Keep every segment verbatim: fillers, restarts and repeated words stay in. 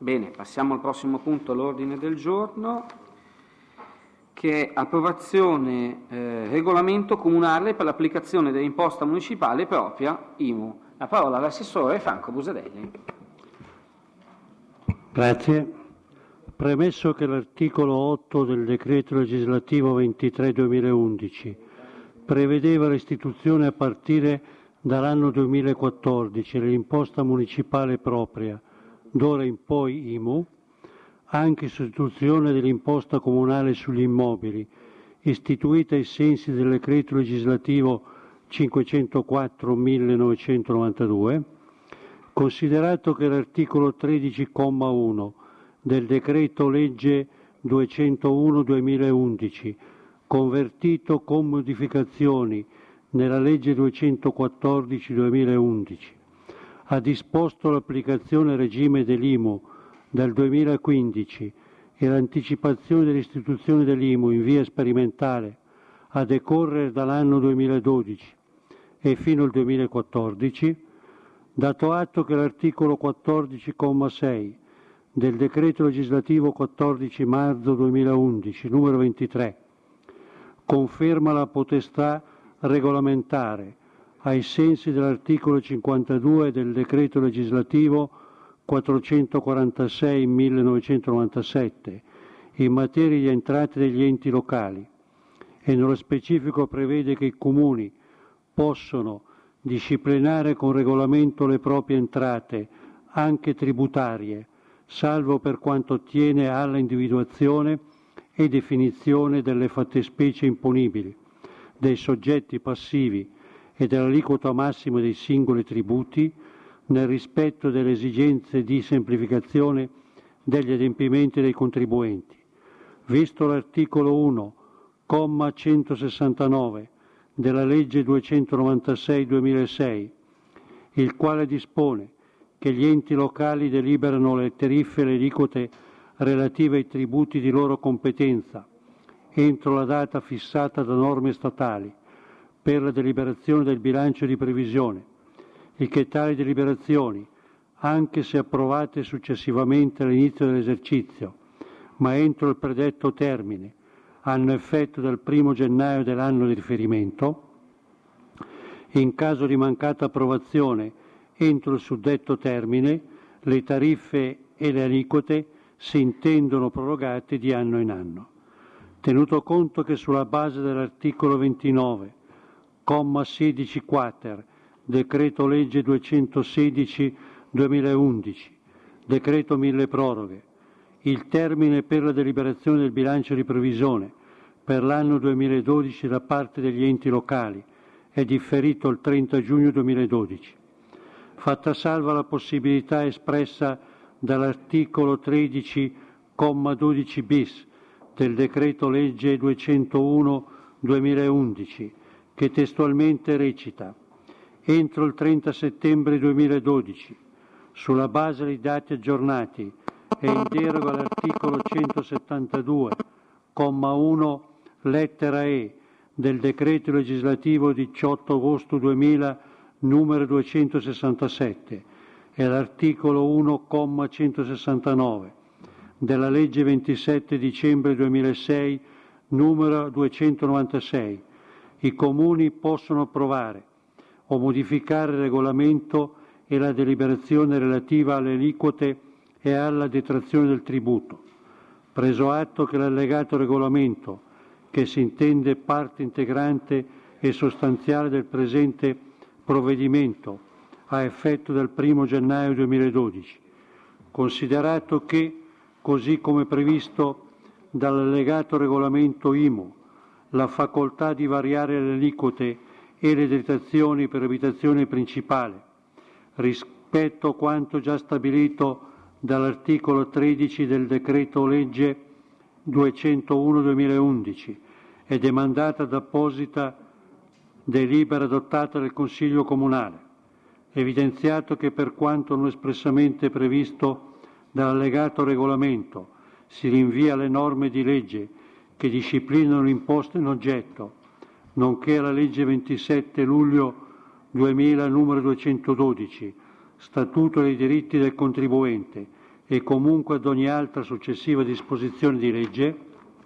Bene, passiamo al prossimo punto all'ordine del giorno, che è approvazione eh, regolamento comunale per l'applicazione dell'imposta municipale propria I M U. La parola all'assessore Franco Busadelli. Grazie. Premesso che l'articolo otto del decreto legislativo ventitré duemilaundici prevedeva l'istituzione a partire dall'anno duemilaquattordici dell'imposta municipale propria, d'ora in poi I M U, anche sostituzione dell'imposta comunale sugli immobili, istituita ai sensi del decreto legislativo cinquecentoquattro millenovecentonovantadue, considerato che l'articolo tredici comma uno del decreto legge duecentouno duemilaundici, convertito con modificazioni nella legge duecentoquattordici duemilaundici, ha disposto l'applicazione a regime dell'I M U dal duemilaquindici e l'anticipazione dell'istituzione dell'I M U in via sperimentale a decorrere dall'anno duemiladodici e fino al duemilaquattordici, dato atto che l'articolo quattordici comma sei del decreto legislativo quattordici marzo duemilaundici, numero ventitré, conferma la potestà regolamentare, ai sensi dell'articolo cinquantadue del decreto legislativo quattrocentoquarantasei millenovecentonovantasette, in materia di entrate degli enti locali, e nello specifico prevede che i comuni possono disciplinare con regolamento le proprie entrate, anche tributarie, salvo per quanto attiene alla individuazione e definizione delle fattispecie imponibili, dei soggetti passivi e dell'aliquota massima dei singoli tributi, nel rispetto delle esigenze di semplificazione degli adempimenti dei contribuenti, visto l'articolo uno, comma centosessantanove della legge duecentonovantasei duemilasei, il quale dispone che gli enti locali deliberano le tariffe e le aliquote relative ai tributi di loro competenza entro la data fissata da norme statali per la deliberazione del bilancio di previsione, e che tali deliberazioni, anche se approvate successivamente all'inizio dell'esercizio, ma entro il predetto termine, hanno effetto dal primo gennaio dell'anno di riferimento, in caso di mancata approvazione entro il suddetto termine, le tariffe e le aliquote si intendono prorogate di anno in anno. Tenuto conto che sulla base dell'articolo ventinove, comma sedici quater, decreto legge duecentosedici duemilaundici, decreto mille proroghe, il termine per la deliberazione del bilancio di previsione per l'anno duemiladodici da parte degli enti locali è differito al trenta giugno duemiladodici. Fatta salva la possibilità espressa dall'articolo tredici comma dodici bis del decreto legge duecentouno duemilaundici, che testualmente recita: entro il trenta settembre duemiladodici, sulla base dei dati aggiornati e in deroga all'articolo centosettantadue, comma uno, lettera E, del decreto legislativo diciotto agosto duemila, numero duecentosessantasette, e all'articolo uno, comma centosessantanove, della legge ventisette dicembre duemilasei, numero duecentonovantasei, i comuni possono approvare o modificare il regolamento e la deliberazione relativa alle aliquote e alla detrazione del tributo, preso atto che l'allegato regolamento, che si intende parte integrante e sostanziale del presente provvedimento, a effetto del primo gennaio duemiladodici, considerato che, così come previsto dall'allegato regolamento I M U, la facoltà di variare le aliquote e le detrazioni per abitazione principale rispetto a quanto già stabilito dall'articolo tredici del decreto legge duecentouno duemilaundici è demandata ad apposita delibera adottata dal Consiglio Comunale, evidenziato che per quanto non espressamente previsto dall'allegato regolamento si rinvia alle norme di legge che disciplinano l'imposta in oggetto, nonché alla legge ventisette luglio duemila numero duecentododici, Statuto dei diritti del contribuente, e comunque ad ogni altra successiva disposizione di legge,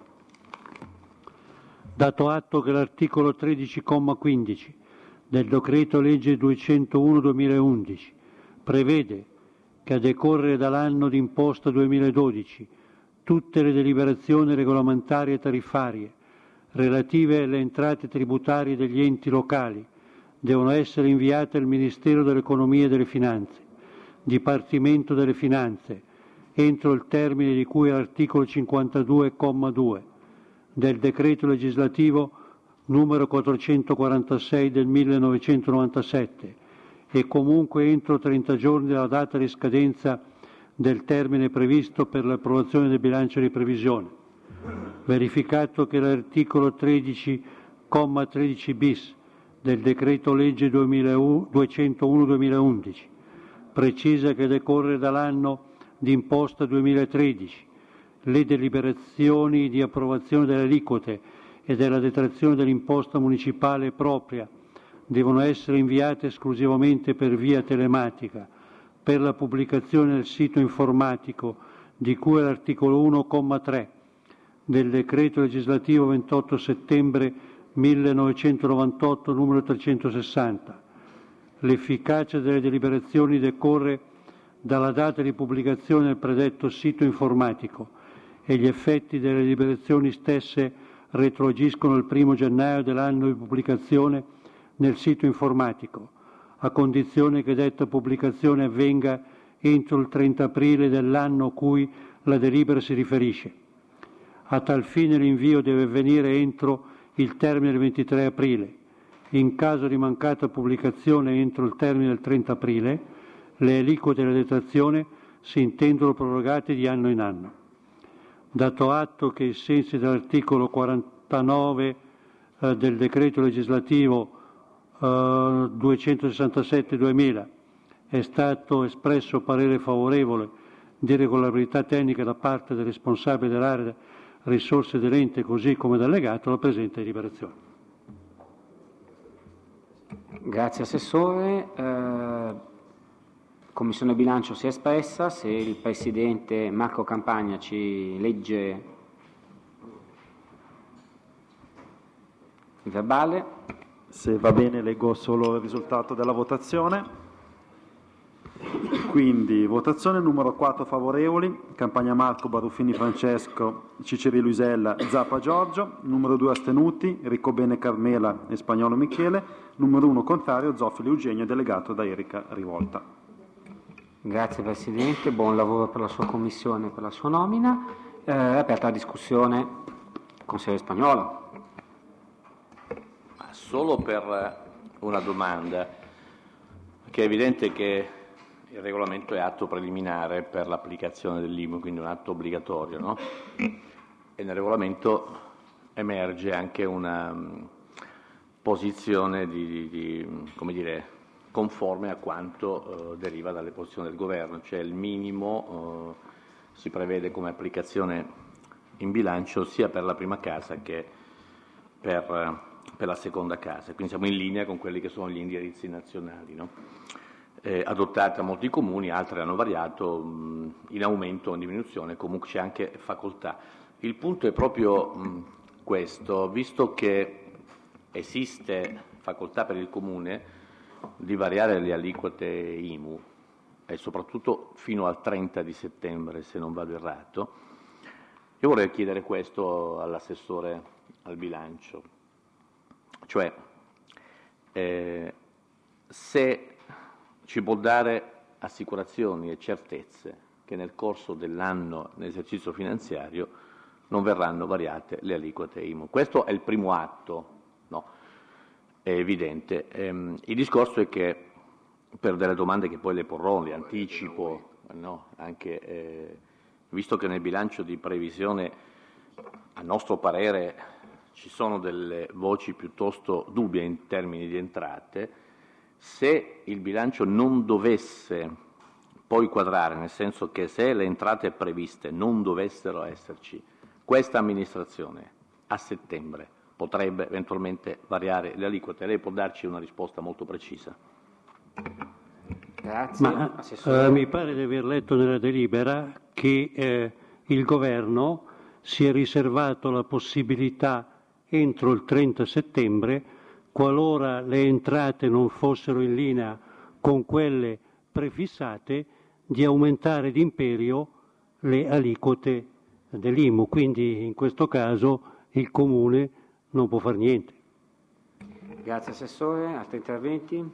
dato atto che l'articolo tredici comma quindici del decreto legge duecentouno duemilaundici prevede che a decorrere dall'anno d'imposta duemiladodici tutte le deliberazioni regolamentari e tariffarie relative alle entrate tributarie degli enti locali devono essere inviate al Ministero dell'Economia e delle Finanze, Dipartimento delle Finanze, entro il termine di cui all'articolo cinquantadue comma due del decreto legislativo numero quattrocentoquarantasei del millenovecentonovantasette e comunque entro trenta giorni dalla data di scadenza del termine previsto per l'approvazione del bilancio di previsione. Verificato che l'articolo tredici comma tredici bis del decreto legge duecentouno duemilaundici precisa che decorre dall'anno d'imposta duemilatredici le deliberazioni di approvazione delle aliquote e della detrazione dell'imposta municipale propria devono essere inviate esclusivamente per via telematica per la pubblicazione nel sito informatico di cui all'articolo uno comma tre del decreto legislativo ventotto settembre millenovecentonovantotto numero trecentosessanta. L'efficacia delle deliberazioni decorre dalla data di pubblicazione del predetto sito informatico e gli effetti delle deliberazioni stesse retroagiscono il primo gennaio dell'anno di pubblicazione nel sito informatico, a condizione che detta pubblicazione avvenga entro il trenta aprile dell'anno a cui la delibera si riferisce. A tal fine l'invio deve avvenire entro il termine del ventitré aprile. In caso di mancata pubblicazione entro il termine del trenta aprile, le aliquote della detrazione si intendono prorogate di anno in anno. Dato atto che ai sensi dell'articolo quarantanove eh, del decreto legislativo eh, duecentosessantasette duemila è stato espresso parere favorevole di regolarietà tecnica da parte del responsabile dell'area risorse dell'ente così come delegato alla presente deliberazione. Grazie Assessore. Eh, Commissione Bilancio si è espressa, se il Presidente Marco Campagna ci legge il verbale. Se va bene leggo solo il risultato della votazione. Quindi votazione numero quattro favorevoli, Campagna Marco, Baruffini Francesco, Ciceri Luisella, Zappa Giorgio, numero due astenuti, Riccobene Carmela e Spagnolo Michele, numero uno contrario, Zoffili Eugenio, delegato da Erika Rivolta. Grazie Presidente, buon lavoro per la sua commissione e per la sua nomina. Eh, aperta la discussione, Consigliere Spagnolo. Solo per una domanda, che è evidente che il regolamento è atto preliminare per l'applicazione dell'I M U, quindi un atto obbligatorio, no? E nel regolamento emerge anche una um, posizione di, di, di, come dire, conforme a quanto uh, deriva dalle posizioni del Governo, cioè il minimo uh, si prevede come applicazione in bilancio sia per la prima casa che per, uh, per la seconda casa, quindi siamo in linea con quelli che sono gli indirizzi nazionali, no? Eh, adottati da molti comuni, altri hanno variato mh, in aumento o in diminuzione, comunque c'è anche facoltà. Il punto è proprio mh, questo, visto che esiste facoltà per il Comune di variare le aliquote I M U e soprattutto fino al trenta di settembre, se non vado errato, io vorrei chiedere questo all'assessore al bilancio, cioè eh, se ci può dare assicurazioni e certezze che nel corso dell'anno, nell'esercizio finanziario, non verranno variate le aliquote I M U. Questo è il primo atto, no? È evidente. Ehm, il discorso è che, per delle domande che poi le porrò, le anticipo, no? Anche, eh, visto che nel bilancio di previsione, a nostro parere, ci sono delle voci piuttosto dubbie in termini di entrate, se il bilancio non dovesse poi quadrare, nel senso che se le entrate previste non dovessero esserci, questa amministrazione a settembre potrebbe eventualmente variare le aliquote. Lei può darci una risposta molto precisa? Grazie. Ma Assessore. eh, mi pare di aver letto nella delibera che eh, il governo si è riservato la possibilità entro il trenta settembre, qualora le entrate non fossero in linea con quelle prefissate, di aumentare d'imperio le aliquote dell'I M U. Quindi in questo caso il Comune non può fare niente. Grazie Assessore. Altri interventi?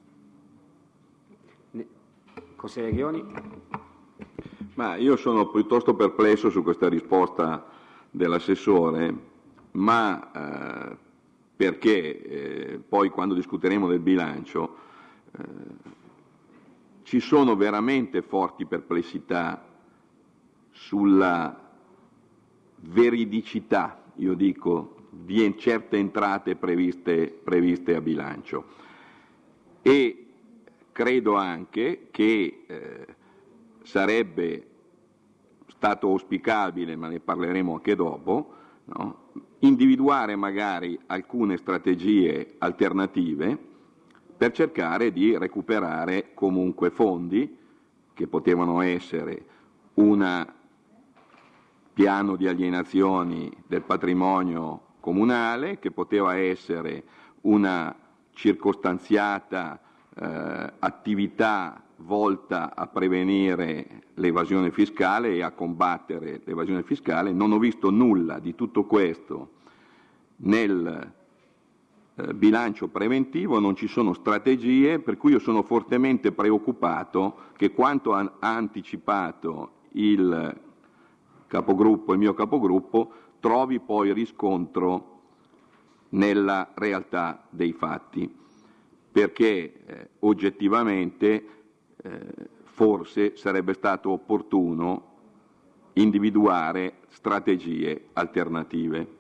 Consigliere Ghioni. Ma io sono piuttosto perplesso su questa risposta dell'assessore, ma eh, perché eh, poi quando discuteremo del bilancio eh, ci sono veramente forti perplessità sulla veridicità, io dico, di certe entrate previste, previste a bilancio. E credo anche che eh, sarebbe stato auspicabile, ma ne parleremo anche dopo, no? Individuare magari alcune strategie alternative per cercare di recuperare comunque fondi che potevano essere un piano di alienazioni del patrimonio comunale, che poteva essere una circostanziata eh, attività volta a prevenire l'evasione fiscale e a combattere l'evasione fiscale. Non ho visto nulla di tutto questo nel eh, bilancio preventivo, non ci sono strategie, per cui io sono fortemente preoccupato che quanto ha, ha anticipato il capogruppo, il mio capogruppo, trovi poi riscontro nella realtà dei fatti, perché eh, oggettivamente eh, forse sarebbe stato opportuno individuare strategie alternative.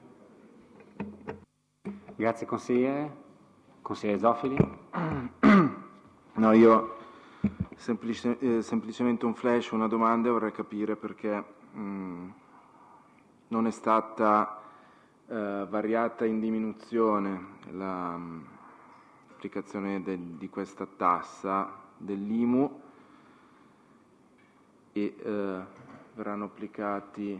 Grazie consigliere. Consigliere Zoffili. No, io semplice, eh, semplicemente un flash, una domanda, vorrei capire perché mh, non è stata eh, variata in diminuzione l'applicazione di questa tassa dell'I M U e eh, verranno applicati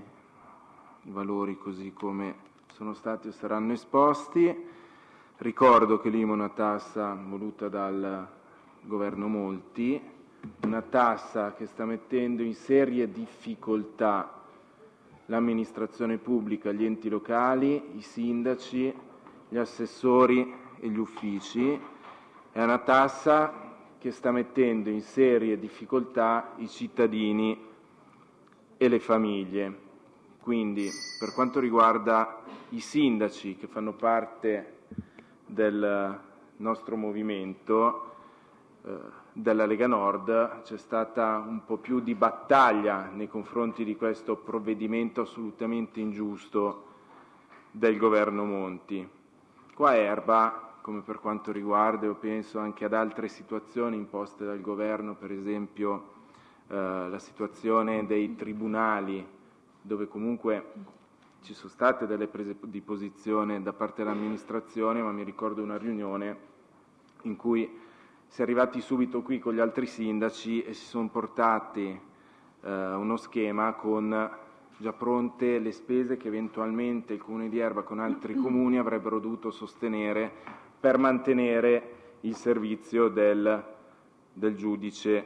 i valori così come sono stati o saranno esposti. Ricordo che l'I M U è una tassa voluta dal governo Monti, una tassa che sta mettendo in serie difficoltà l'amministrazione pubblica, gli enti locali, i sindaci, gli assessori e gli uffici. È una tassa che sta mettendo in serie difficoltà i cittadini e le famiglie. Quindi, per quanto riguarda i sindaci che fanno parte del nostro movimento, eh, della Lega Nord, c'è stata un po' più di battaglia nei confronti di questo provvedimento assolutamente ingiusto del governo Monti. Qua a Erba, come per quanto riguarda, io penso anche ad altre situazioni imposte dal governo, per esempio eh, la situazione dei tribunali, dove comunque ci sono state delle prese di posizione da parte dell'amministrazione, ma mi ricordo una riunione in cui si è arrivati subito qui con gli altri sindaci e si sono portati eh, uno schema con già pronte le spese che eventualmente il Comune di Erba con altri comuni avrebbero dovuto sostenere per mantenere il servizio del, del giudice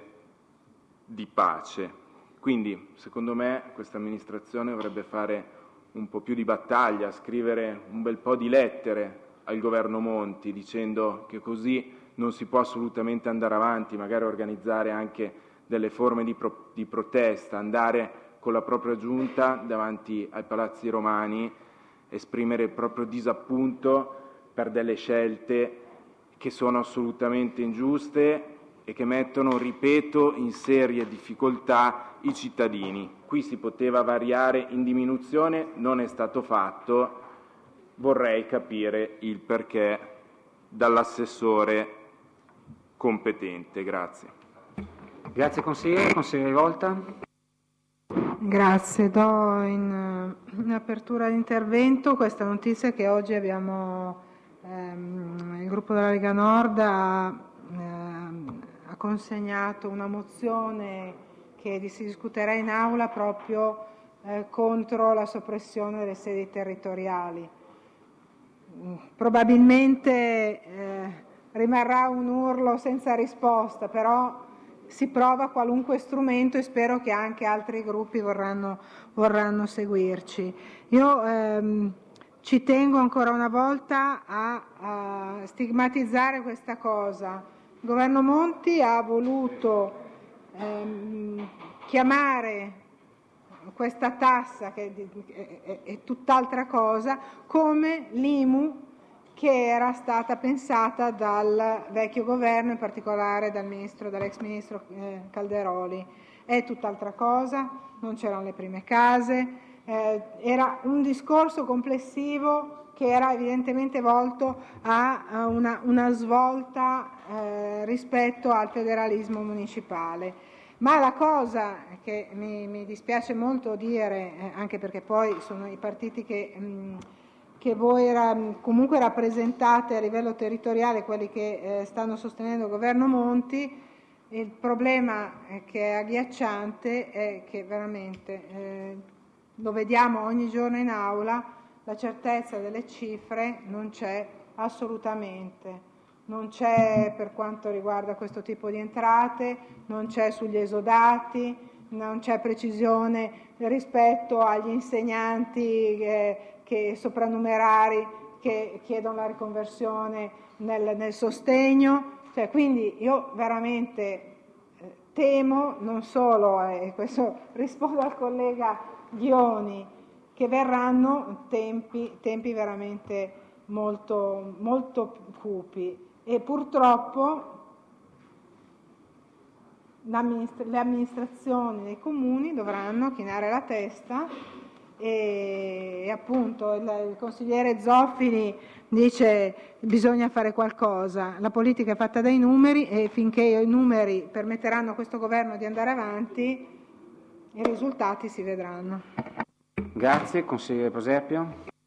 di pace. Quindi, secondo me, questa amministrazione dovrebbe fare un po' più di battaglia, scrivere un bel po' di lettere al governo Monti dicendo che così non si può assolutamente andare avanti, magari organizzare anche delle forme di, pro- di protesta, andare con la propria giunta davanti ai palazzi romani, esprimere il proprio disappunto per delle scelte che sono assolutamente ingiuste e che mettono, ripeto, in serie difficoltà i cittadini. Qui si poteva variare in diminuzione, non è stato fatto. Vorrei capire il perché dall'assessore competente. Grazie. Grazie consigliere. Consigliere Volta. Grazie. Do in, in apertura all'intervento questa notizia che oggi abbiamo, ehm, il gruppo della Lega Nord ha, ehm, ha consegnato una mozione che si discuterà in aula proprio eh, contro la soppressione delle sedi territoriali. Probabilmente eh, rimarrà un urlo senza risposta, però si prova qualunque strumento e spero che anche altri gruppi vorranno, vorranno seguirci. Io ehm, ci tengo ancora una volta a, a stigmatizzare questa cosa. Il governo Monti ha voluto ehm, chiamare questa tassa, che è, è, è tutt'altra cosa, come l'I M U che era stata pensata dal vecchio governo, in particolare dal ministro, dall'ex ministro eh, Calderoli. È tutt'altra cosa, non c'erano le prime case, eh, era un discorso complessivo che era evidentemente volto a, a una, una svolta eh, rispetto al federalismo municipale. Ma la cosa che mi, mi dispiace molto dire, eh, anche perché poi sono i partiti che... Mh, che voi era, comunque rappresentate a livello territoriale, quelli che eh, stanno sostenendo il governo Monti, il problema che è agghiacciante è che veramente, eh, lo vediamo ogni giorno in aula, la certezza delle cifre non c'è assolutamente, non c'è per quanto riguarda questo tipo di entrate, non c'è sugli esodati, non c'è precisione rispetto agli insegnanti eh, che soprannumerari che chiedono la riconversione nel, nel sostegno, cioè, quindi io veramente eh, temo, non solo, e eh, questo rispondo al collega Ghioni, che verranno tempi, tempi veramente molto, molto cupi e purtroppo le amministrazioni dei comuni dovranno chinare la testa e, e appunto il, il consigliere Zoffini dice bisogna fare qualcosa, la politica è fatta dai numeri e finché i numeri permetteranno a questo governo di andare avanti i risultati si vedranno. Grazie, consigliere Prosepio.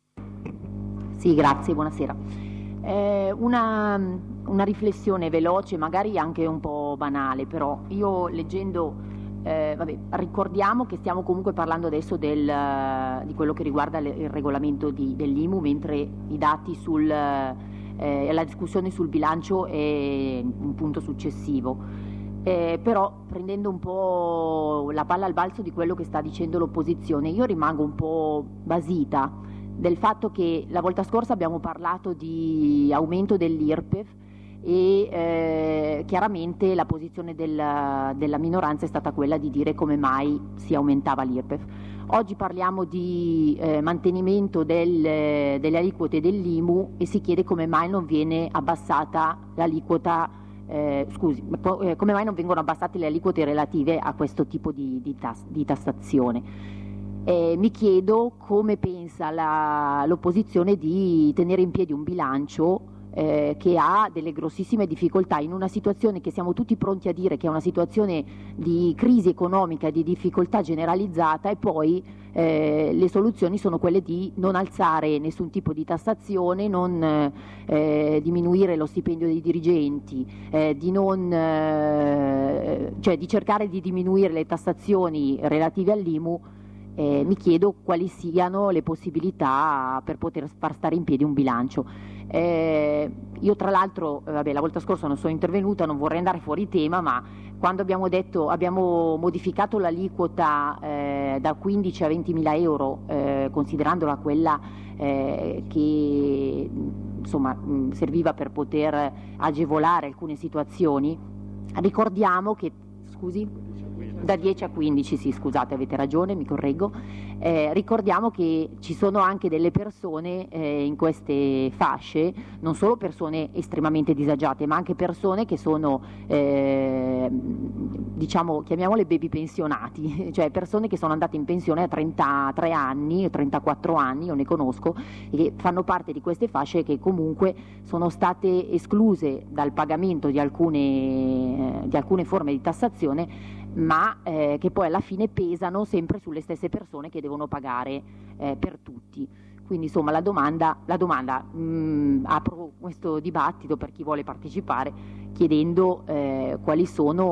Sì, grazie, buonasera. Eh, una, una riflessione veloce, magari anche un po' banale, però io leggendo, eh, vabbè, ricordiamo che stiamo comunque parlando adesso del, di quello che riguarda le, il regolamento di, dell'I M U, mentre i dati sul, eh, la discussione sul bilancio è un punto successivo. Eh, però prendendo un po' la palla al balzo di quello che sta dicendo l'opposizione, io rimango un po' basita del fatto che la volta scorsa abbiamo parlato di aumento dell'I R P E F e eh, chiaramente la posizione del, della minoranza è stata quella di dire come mai si aumentava l'I R P E F. Oggi parliamo di eh, mantenimento del, delle aliquote dell'I M U e si chiede come mai non viene abbassata l'aliquota, eh, scusi, come mai non vengono abbassate le aliquote relative a questo tipo di, di, tas, di tassazione. Eh, mi chiedo come pensa la, l'opposizione di tenere in piedi un bilancio eh, che ha delle grossissime difficoltà in una situazione che siamo tutti pronti a dire che è una situazione di crisi economica e di difficoltà generalizzata e poi eh, le soluzioni sono quelle di non alzare nessun tipo di tassazione, non eh, diminuire lo stipendio dei dirigenti, eh, di, non, eh, cioè di cercare di diminuire le tassazioni relative all'I M U. Eh, mi chiedo quali siano le possibilità per poter far stare in piedi un bilancio. Eh, io tra l'altro, eh, vabbè, la volta scorsa non sono intervenuta, non vorrei andare fuori tema, ma quando abbiamo detto, abbiamo modificato l'aliquota eh, da quindici a ventimila euro, eh, considerandola quella eh, che insomma mh, serviva per poter agevolare alcune situazioni, ricordiamo che, scusi? Da dieci a quindici, sì, scusate, avete ragione, mi correggo. Eh, ricordiamo che ci sono anche delle persone eh, in queste fasce, non solo persone estremamente disagiate, ma anche persone che sono, eh, diciamo, chiamiamole baby pensionati, cioè persone che sono andate in pensione a trentatré anni, trentaquattro anni, io ne conosco, e che fanno parte di queste fasce che comunque sono state escluse dal pagamento di alcune, di alcune forme di tassazione, ma eh, che poi alla fine pesano sempre sulle stesse persone che devono pagare eh, per tutti. Quindi insomma la domanda, la domanda mh, apro questo dibattito per chi vuole partecipare chiedendo eh, quali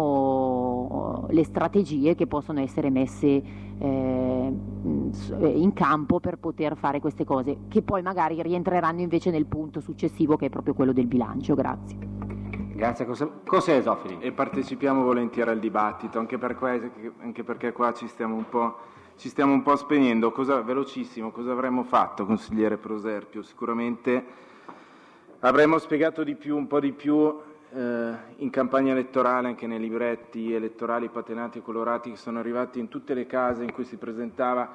sono le strategie che possono essere messe eh, in campo per poter fare queste cose, che poi magari rientreranno invece nel punto successivo che è proprio quello del bilancio. Grazie. Grazie, Consigliere Zoffoli. E partecipiamo volentieri al dibattito, anche, per qua, anche perché qua ci stiamo un po', ci stiamo un po' spegnendo. Cosa, velocissimo, cosa avremmo fatto, consigliere Proserpio? Sicuramente avremmo spiegato di più, un po' di più eh, in campagna elettorale, anche nei libretti elettorali patinati e colorati che sono arrivati in tutte le case in cui si presentava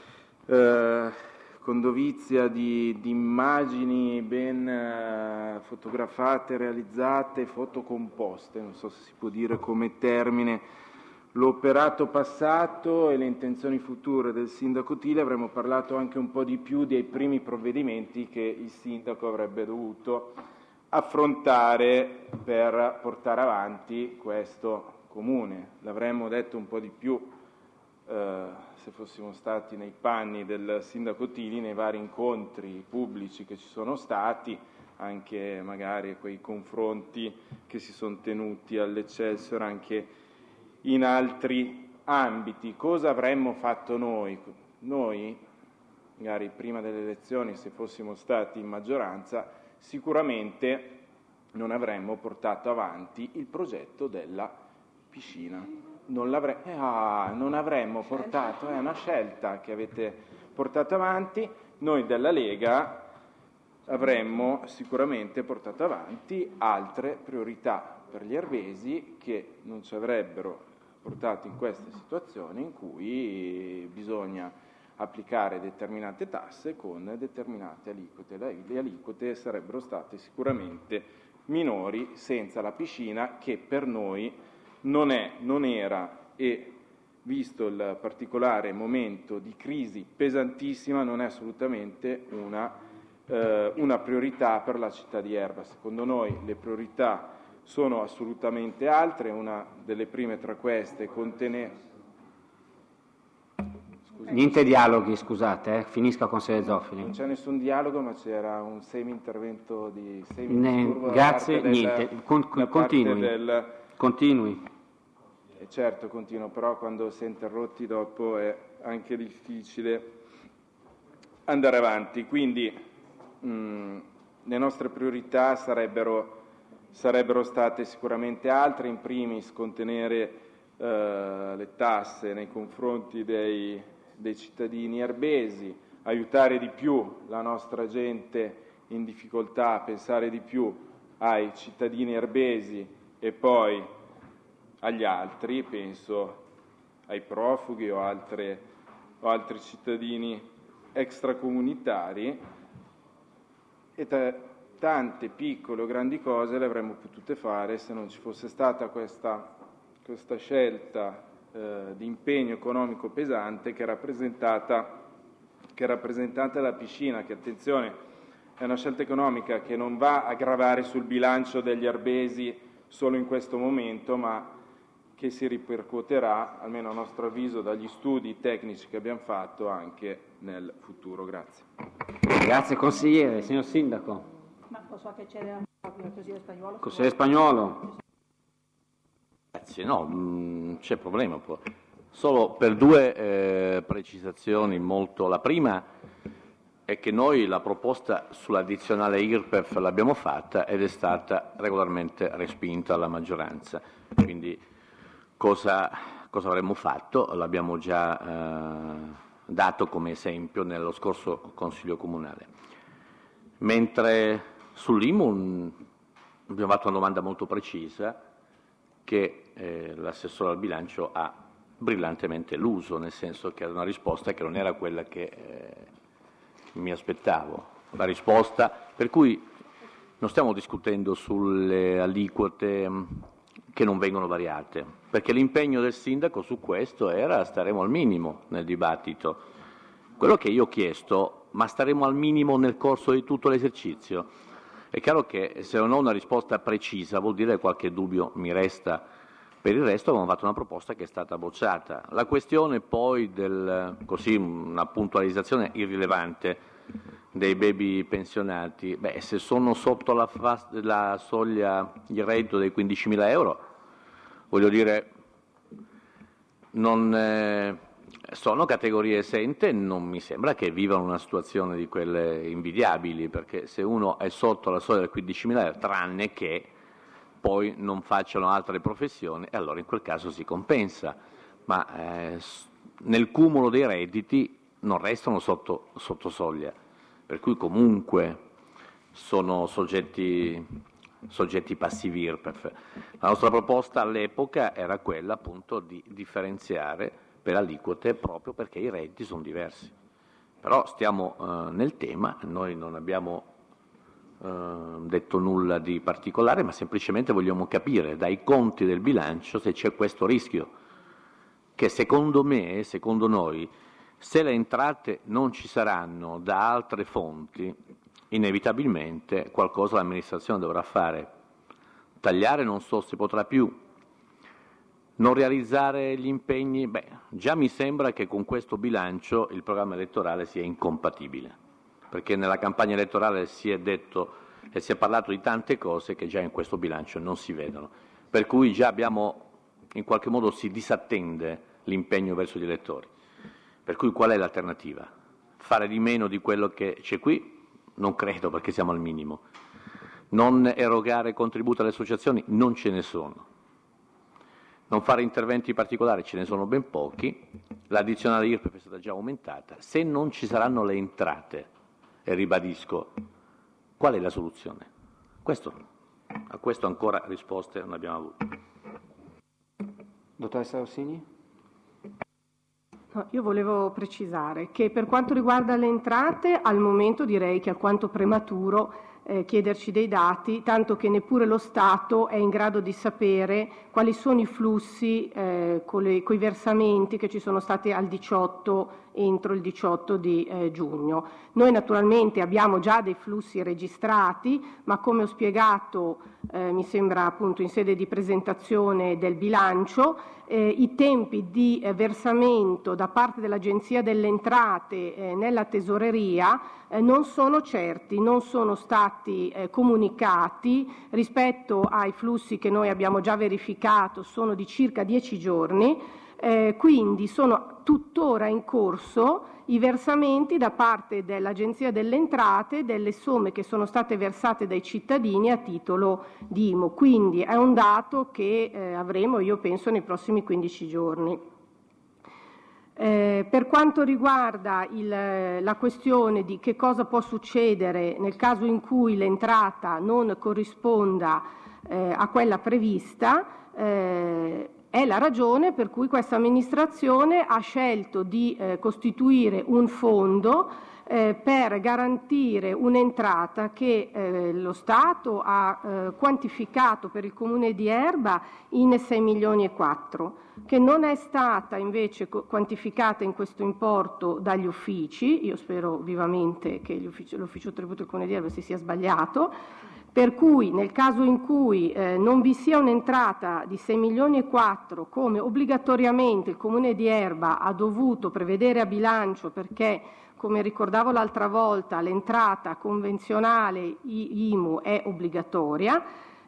eh, con dovizia di, di immagini ben eh, fotografate, realizzate, fotocomposte, non so se si può dire come termine, l'operato passato e le intenzioni future del sindaco Tili. Avremmo parlato anche un po' di più dei primi provvedimenti che il sindaco avrebbe dovuto affrontare per portare avanti questo comune. L'avremmo detto un po' di più eh, se fossimo stati nei panni del sindaco Tili, nei vari incontri pubblici che ci sono stati, anche magari quei confronti che si sono tenuti all'Eccelsior anche in altri ambiti. Cosa avremmo fatto noi? Noi, magari prima delle elezioni, se fossimo stati in maggioranza, sicuramente non avremmo portato avanti il progetto della piscina. Non, l'avre- eh, ah, non avremmo portato, è una scelta che avete portato avanti. Noi della Lega avremmo sicuramente portato avanti altre priorità per gli ervesi che non ci avrebbero portato in queste situazioni in cui bisogna applicare determinate tasse con determinate aliquote. Le aliquote sarebbero state sicuramente minori senza la piscina, che per noi non è, non era, e visto il particolare momento di crisi pesantissima, non è assolutamente una, eh, una priorità per la città di Erba. Secondo noi le priorità sono assolutamente altre. Una delle prime tra queste contenere... Niente dialoghi, scusate, eh. Finisca Consigliere Zoffoli. Non c'è nessun dialogo, ma c'era un semi-intervento di semi ne, Grazie, del, niente, Con, continui. Del... Continui. E certo, continuo, però quando si è interrotti dopo è anche difficile andare avanti. Quindi mh, le nostre priorità sarebbero, sarebbero state sicuramente altre, in primis contenere eh, le tasse nei confronti dei dei cittadini erbesi, aiutare di più la nostra gente in difficoltà, pensare di più ai cittadini erbesi e poi agli altri, penso ai profughi o, altre, o altri cittadini extracomunitari, e t- tante piccole o grandi cose le avremmo potute fare se non ci fosse stata questa, questa scelta Eh, di impegno economico pesante che è rappresentata, che è rappresentata dalla piscina, che, attenzione, è una scelta economica che non va a gravare sul bilancio degli erbesi solo in questo momento, ma che si ripercuoterà, almeno a nostro avviso, dagli studi tecnici che abbiamo fatto, anche nel futuro. Grazie. Grazie consigliere. Signor Sindaco. Ma posso anche chiedere al consigliere Spagnuolo? Consigliere Spagnuolo. Grazie, no, non c'è problema. Solo per due eh, precisazioni molto. La prima è che noi la proposta sull'addizionale I R P E F l'abbiamo fatta ed è stata regolarmente respinta dalla maggioranza. Quindi cosa, cosa avremmo fatto? L'abbiamo già eh, dato come esempio nello scorso Consiglio Comunale. Mentre sull'I M U abbiamo fatto una domanda molto precisa che eh, l'assessore al bilancio ha brillantemente eluso, nel senso che era una risposta che non era quella che eh, mi aspettavo. La risposta per cui non stiamo discutendo sulle aliquote mh, che non vengono variate, perché l'impegno del sindaco su questo era staremo al minimo nel dibattito. Quello che io ho chiesto, ma staremo al minimo nel corso di tutto l'esercizio? È chiaro che se non ho una risposta precisa vuol dire che qualche dubbio mi resta. Per il resto abbiamo fatto una proposta che è stata bocciata. La questione poi del, così una puntualizzazione irrilevante, dei baby pensionati, beh, se sono sotto la, la soglia di reddito dei quindicimila euro, voglio dire, non eh, sono categorie esente, non mi sembra che vivano una situazione di quelle invidiabili, perché se uno è sotto la soglia del quindicimila euro, tranne che poi non facciano altre professioni, e allora in quel caso si compensa, ma eh, nel cumulo dei redditi non restano sotto, sotto soglia, per cui comunque sono soggetti, soggetti passivi I R P E F. La nostra proposta all'epoca era quella appunto di differenziare per aliquote proprio perché i redditi sono diversi. Però stiamo eh, nel tema, noi non abbiamo eh, detto nulla di particolare, ma semplicemente vogliamo capire dai conti del bilancio se c'è questo rischio, che secondo me, secondo noi, se le entrate non ci saranno da altre fonti, inevitabilmente qualcosa l'amministrazione dovrà fare. Tagliare non so se potrà più, non realizzare gli impegni, beh, già mi sembra che con questo bilancio il programma elettorale sia incompatibile, perché nella campagna elettorale si è detto e si è parlato di tante cose che già in questo bilancio non si vedono, per cui già abbiamo, in qualche modo si disattende l'impegno verso gli elettori. Per cui qual è l'alternativa? Fare di meno di quello che c'è qui? Non credo, perché siamo al minimo. Non erogare contributi alle associazioni? Non ce ne sono. Non fare interventi particolari? Ce ne sono ben pochi. L'addizionale I R P E F è stata già aumentata. Se non ci saranno le entrate, e ribadisco, qual è la soluzione? Questo, a questo ancora risposte non abbiamo avuto. Dottoressa Rossini? No, io volevo precisare che per quanto riguarda le entrate, al momento direi che è alquanto prematuro eh, chiederci dei dati, tanto che neppure lo Stato è in grado di sapere quali sono i flussi eh, con i versamenti che ci sono stati al diciotto, entro il diciotto di eh, giugno. Noi naturalmente abbiamo già dei flussi registrati, ma come ho spiegato, eh, mi sembra appunto in sede di presentazione del bilancio, Eh, i tempi di eh, versamento da parte dell'Agenzia delle Entrate eh, nella Tesoreria eh, non sono certi, non sono stati eh, comunicati rispetto ai flussi che noi abbiamo già verificato, sono di circa dieci giorni, eh, quindi sono tuttora in corso i versamenti da parte dell'Agenzia delle Entrate delle somme che sono state versate dai cittadini a titolo di I M U. Quindi è un dato che eh, avremo, io penso, nei prossimi quindici giorni. Eh, per quanto riguarda il, la questione di che cosa può succedere nel caso in cui l'entrata non corrisponda eh, a quella prevista, eh, è la ragione per cui questa amministrazione ha scelto di eh, costituire un fondo eh, per garantire un'entrata che eh, lo Stato ha eh, quantificato per il Comune di Erba in sei milioni e quattro, che non è stata invece quantificata in questo importo dagli uffici. Io spero vivamente che l'ufficio tributo del Comune di Erba si sia sbagliato. Per cui nel caso in cui eh, non vi sia un'entrata di sei milioni e quattro, come obbligatoriamente il Comune di Erba ha dovuto prevedere a bilancio, perché come ricordavo l'altra volta l'entrata convenzionale I M U è obbligatoria,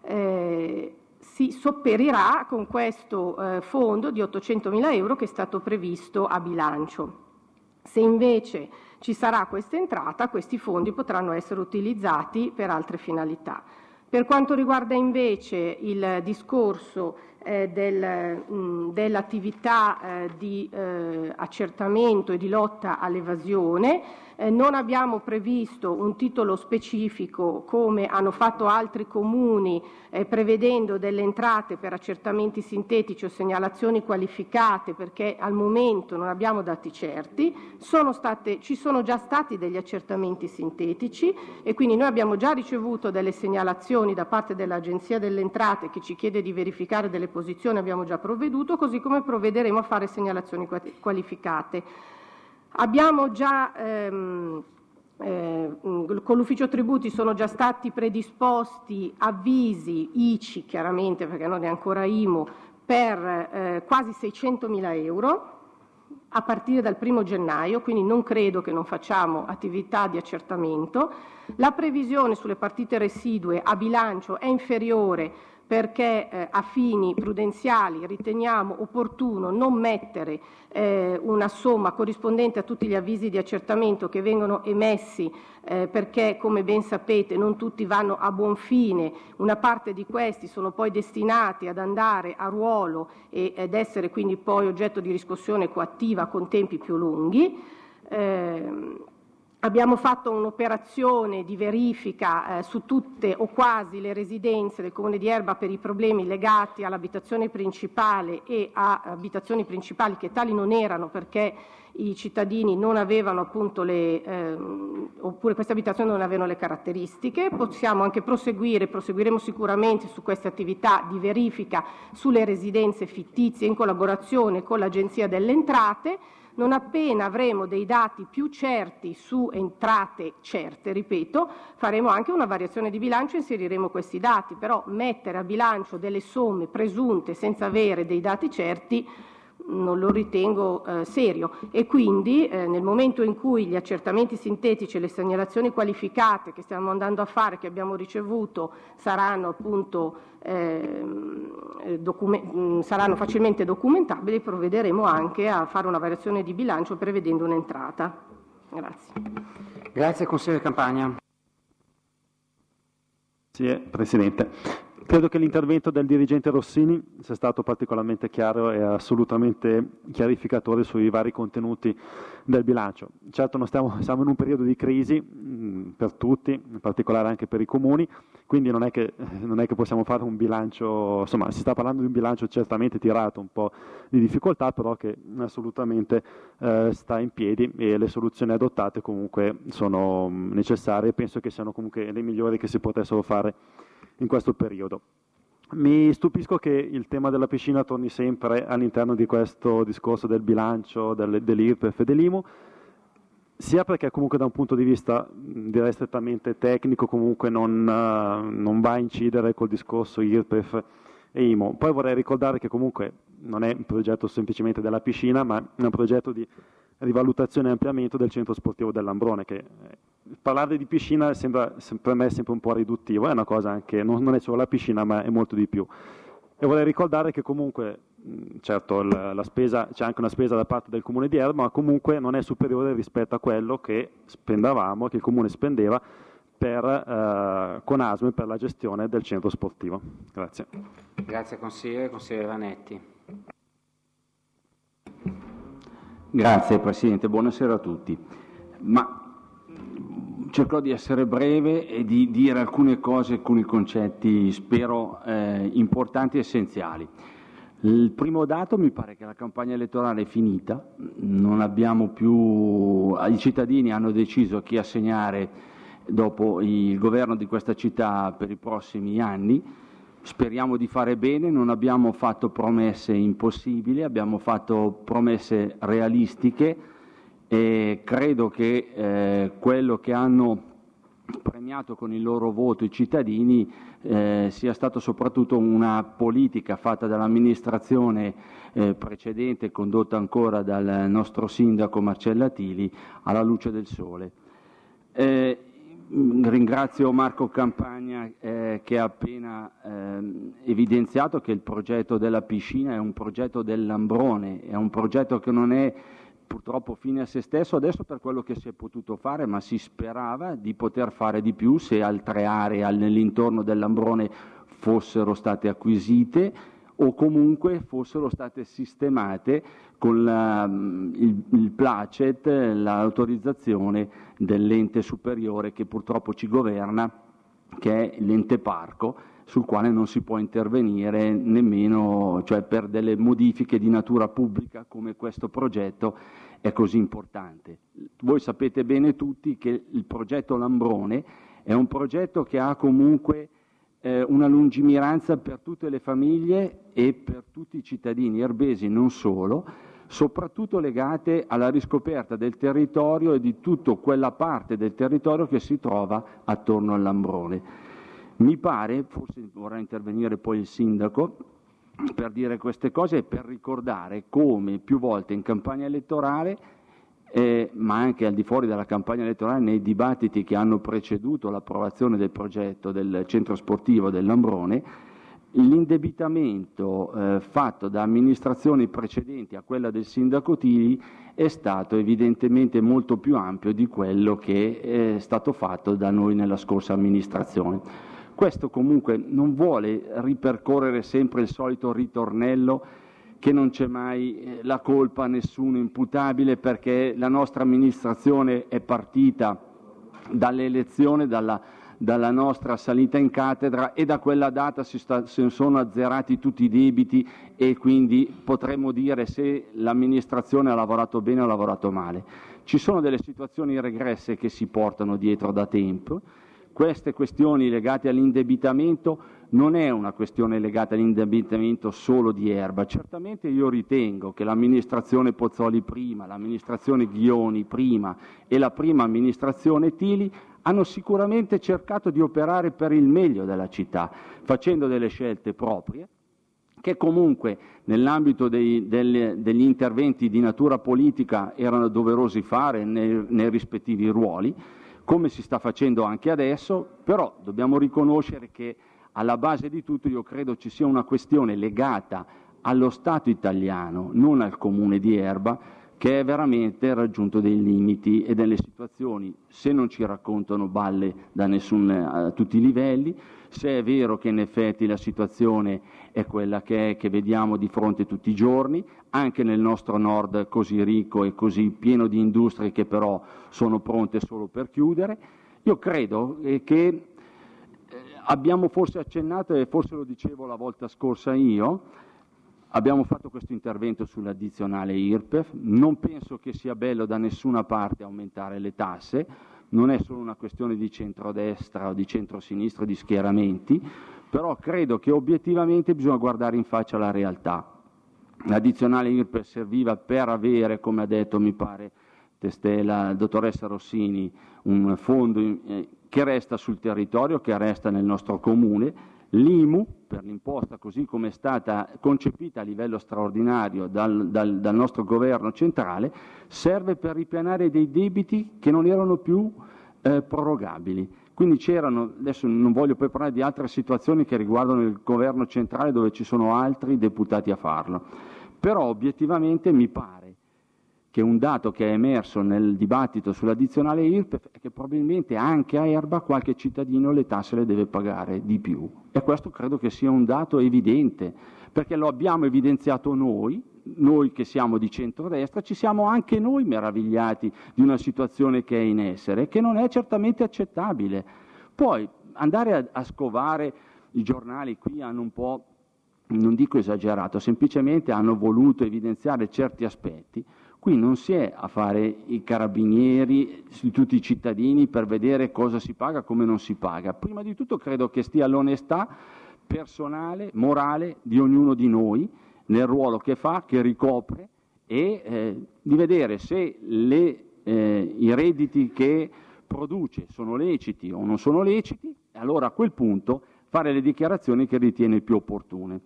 eh, si sopperirà con questo eh, fondo di ottocentomila euro che è stato previsto a bilancio. Se invece ci sarà questa entrata, questi fondi potranno essere utilizzati per altre finalità. Per quanto riguarda invece il discorso eh, del, mh, dell'attività eh, di eh, accertamento e di lotta all'evasione, eh, non abbiamo previsto un titolo specifico come hanno fatto altri comuni, eh, prevedendo delle entrate per accertamenti sintetici o segnalazioni qualificate, perché al momento non abbiamo dati certi. Sono state, ci sono già stati degli accertamenti sintetici e quindi noi abbiamo già ricevuto delle segnalazioni da parte dell'Agenzia delle Entrate che ci chiede di verificare delle posizioni, abbiamo già provveduto, così come provvederemo a fare segnalazioni qualificate. Abbiamo già, ehm, eh, con l'ufficio tributi sono già stati predisposti avvisi I C I, chiaramente perché non è ancora I M U, per eh, quasi seicentomila euro, a partire dal primo gennaio, quindi non credo che non facciamo attività di accertamento. La previsione sulle partite residue a bilancio è inferiore perché eh, a fini prudenziali riteniamo opportuno non mettere eh, una somma corrispondente a tutti gli avvisi di accertamento che vengono emessi eh, perché, come ben sapete, non tutti vanno a buon fine, una parte di questi sono poi destinati ad andare a ruolo e, ed essere quindi poi oggetto di riscossione coattiva con tempi più lunghi. Eh, Abbiamo fatto un'operazione di verifica eh, su tutte o quasi le residenze del Comune di Erba per i problemi legati all'abitazione principale e a abitazioni principali che tali non erano perché i cittadini non avevano appunto le, eh, oppure queste abitazioni non avevano le caratteristiche. Possiamo anche proseguire, proseguiremo sicuramente su queste attività di verifica sulle residenze fittizie in collaborazione con l'Agenzia delle Entrate. Non appena avremo dei dati più certi su entrate certe, ripeto, faremo anche una variazione di bilancio e inseriremo questi dati, però mettere a bilancio delle somme presunte senza avere dei dati certi non lo ritengo eh, serio e quindi eh, nel momento in cui gli accertamenti sintetici e le segnalazioni qualificate che stiamo andando a fare, che abbiamo ricevuto, saranno appunto eh, document- saranno facilmente documentabili, provvederemo anche a fare una variazione di bilancio prevedendo un'entrata. Grazie. Grazie, consigliere Campagna. Sì, Presidente. Credo che l'intervento del dirigente Rossini sia stato particolarmente chiaro e assolutamente chiarificatore sui vari contenuti del bilancio. Certo non stiamo, siamo in un periodo di crisi mh, per tutti, in particolare anche per i comuni, quindi non è, che, non è che possiamo fare un bilancio, insomma si sta parlando di un bilancio certamente tirato, un po' di difficoltà, però che assolutamente eh, sta in piedi e le soluzioni adottate comunque sono necessarie e penso che siano comunque le migliori che si potessero fare in questo periodo. Mi stupisco che il tema della piscina torni sempre all'interno di questo discorso del bilancio, dell'I R P E F e dell'I M U, sia perché comunque da un punto di vista direi strettamente tecnico comunque non, uh, non va a incidere col discorso I R P E F e I M U. Poi vorrei ricordare che comunque non è un progetto semplicemente della piscina, ma è un progetto di rivalutazione e ampliamento del centro sportivo dell'Ambrone, che eh, parlare di piscina sembra per me sempre un po' riduttivo, è una cosa anche, non, non è solo la piscina ma è molto di più. E vorrei ricordare che comunque, mh, certo la, la spesa, c'è anche una spesa da parte del Comune di Erba, ma comunque non è superiore rispetto a quello che spendavamo, che il Comune spendeva per, eh, con A S M E per la gestione del centro sportivo. Grazie. Grazie consigliere, consigliere Vanetti. Grazie Presidente, buonasera a tutti. Ma cercherò di essere breve e di dire alcune cose, alcuni concetti spero eh, importanti e essenziali. Il primo dato, mi pare che la campagna elettorale è finita, non abbiamo più, i cittadini hanno deciso chi assegnare dopo il governo di questa città per i prossimi anni. Speriamo di fare bene, non abbiamo fatto promesse impossibili, abbiamo fatto promesse realistiche e credo che eh, quello che hanno premiato con il loro voto i cittadini eh, sia stato soprattutto una politica fatta dall'amministrazione eh, precedente, condotta ancora dal nostro sindaco Marcello Attili, alla luce del sole. Eh, Ringrazio Marco Campagna eh, che ha appena eh, evidenziato che il progetto della piscina è un progetto dell'Ambrone, è un progetto che non è purtroppo fine a se stesso adesso per quello che si è potuto fare, ma si sperava di poter fare di più se altre aree nell'intorno dell'Ambrone fossero state acquisite o comunque fossero state sistemate con la, il, il placet, l'autorizzazione dell'ente superiore che purtroppo ci governa, che è l'ente parco, sul quale non si può intervenire nemmeno, cioè per delle modifiche di natura pubblica come questo progetto è così importante. Voi sapete bene tutti che il progetto Lambrone è un progetto che ha comunque eh, una lungimiranza per tutte le famiglie e per tutti i cittadini erbesi, non solo, soprattutto legate alla riscoperta del territorio e di tutta quella parte del territorio che si trova attorno all'Ambrone. Mi pare, forse vorrà intervenire poi il sindaco, per dire queste cose e per ricordare come più volte in campagna elettorale, eh, ma anche al di fuori della campagna elettorale, nei dibattiti che hanno preceduto l'approvazione del progetto del centro sportivo del Lambrone, l'indebitamento eh, fatto da amministrazioni precedenti a quella del sindaco Tili è stato evidentemente molto più ampio di quello che è stato fatto da noi nella scorsa amministrazione. Questo comunque non vuole ripercorrere sempre il solito ritornello che non c'è mai la colpa a nessuno imputabile, perché la nostra amministrazione è partita dall'elezione, dalla, dalla nostra salita in cattedra, e da quella data si, sta, si sono azzerati tutti i debiti, e quindi potremmo dire se l'amministrazione ha lavorato bene o ha lavorato male. Ci sono delle situazioni regresse che si portano dietro da tempo. Queste questioni legate all'indebitamento non è una questione legata all'indebitamento solo di Erba. Certamente io ritengo che l'amministrazione Pozzoli prima, l'amministrazione Ghioni prima e la prima amministrazione Tili hanno sicuramente cercato di operare per il meglio della città, facendo delle scelte proprie, che comunque nell'ambito dei, delle, degli interventi di natura politica erano doverosi fare nei, nei rispettivi ruoli, come si sta facendo anche adesso, però dobbiamo riconoscere che alla base di tutto io credo ci sia una questione legata allo Stato italiano, non al Comune di Erba, che è veramente raggiunto dei limiti e delle situazioni, se non ci raccontano balle da nessun, a tutti i livelli, se è vero che in effetti la situazione è quella che è, che vediamo di fronte tutti i giorni, anche nel nostro nord così ricco e così pieno di industrie che però sono pronte solo per chiudere. Io credo eh, che abbiamo forse accennato, e forse lo dicevo la volta scorsa io, abbiamo fatto questo intervento sull'addizionale I R P E F, non penso che sia bello da nessuna parte aumentare le tasse, non è solo una questione di centrodestra o di centrosinistra, di schieramenti, però credo che obiettivamente bisogna guardare in faccia la realtà. L'addizionale I R P E F serviva per avere, come ha detto mi pare testé la dottoressa Rossini, un fondo eh, che resta sul territorio, che resta nel nostro comune. L'I M U, per l'imposta così come è stata concepita a livello straordinario dal, dal, dal nostro governo centrale, serve per ripianare dei debiti che non erano più eh, prorogabili. Quindi c'erano, adesso non voglio poi parlare di altre situazioni che riguardano il governo centrale dove ci sono altri deputati a farlo, però obiettivamente mi pare che un dato che è emerso nel dibattito sull'addizionale I R P E F è che probabilmente anche a Erba qualche cittadino le tasse le deve pagare di più, e questo credo che sia un dato evidente, perché lo abbiamo evidenziato noi, noi che siamo di centrodestra, ci siamo anche noi meravigliati di una situazione che è in essere, che non è certamente accettabile. Poi andare a, a scovare, i giornali qui hanno un po', non dico esagerato, semplicemente hanno voluto evidenziare certi aspetti. Qui non si è a fare i carabinieri su tutti i cittadini per vedere cosa si paga, come non si paga. Prima di tutto credo che stia l'onestà personale, morale di ognuno di noi nel ruolo che fa, che ricopre, e eh, di vedere se le, eh, i redditi che produce sono leciti o non sono leciti, e allora a quel punto fare le dichiarazioni che ritiene più opportune.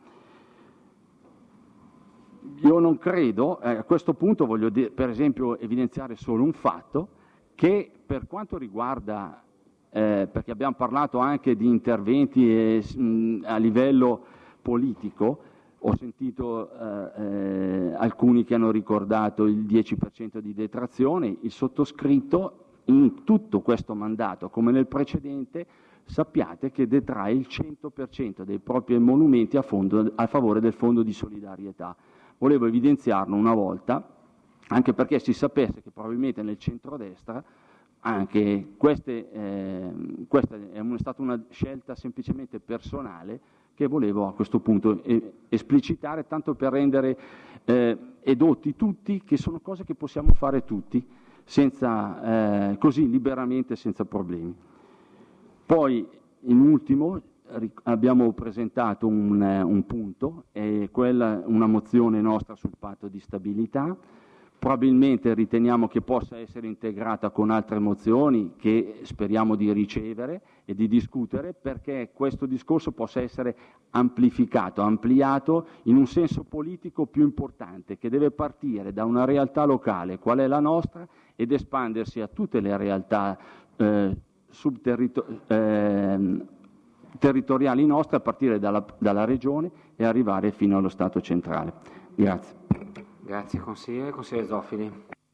Io non credo, eh, a questo punto voglio dire, per esempio evidenziare solo un fatto, che per quanto riguarda, eh, perché abbiamo parlato anche di interventi eh, mh, a livello politico, ho sentito eh, eh, alcuni che hanno ricordato il dieci per cento di detrazione, il sottoscritto in tutto questo mandato, come nel precedente, sappiate che detrae il cento per cento dei propri emolumenti a, fondo, a favore del Fondo di Solidarietà. Volevo evidenziarlo una volta, anche perché si sapesse che probabilmente nel centrodestra anche queste, eh, questa è stata una scelta semplicemente personale che volevo a questo punto eh, esplicitare, tanto per rendere eh, edotti tutti che sono cose che possiamo fare tutti, senza, eh, così liberamente, senza problemi. Poi, in ultimo, abbiamo presentato un, un punto, è quella, una mozione nostra sul patto di stabilità, probabilmente riteniamo che possa essere integrata con altre mozioni che speriamo di ricevere e di discutere, perché questo discorso possa essere amplificato, ampliato in un senso politico più importante, che deve partire da una realtà locale, qual è la nostra, ed espandersi a tutte le realtà eh, subterritoriali eh, territoriali nostre, a partire dalla, dalla Regione e arrivare fino allo Stato centrale. Grazie. Grazie consigliere. Consigliere Zoffini.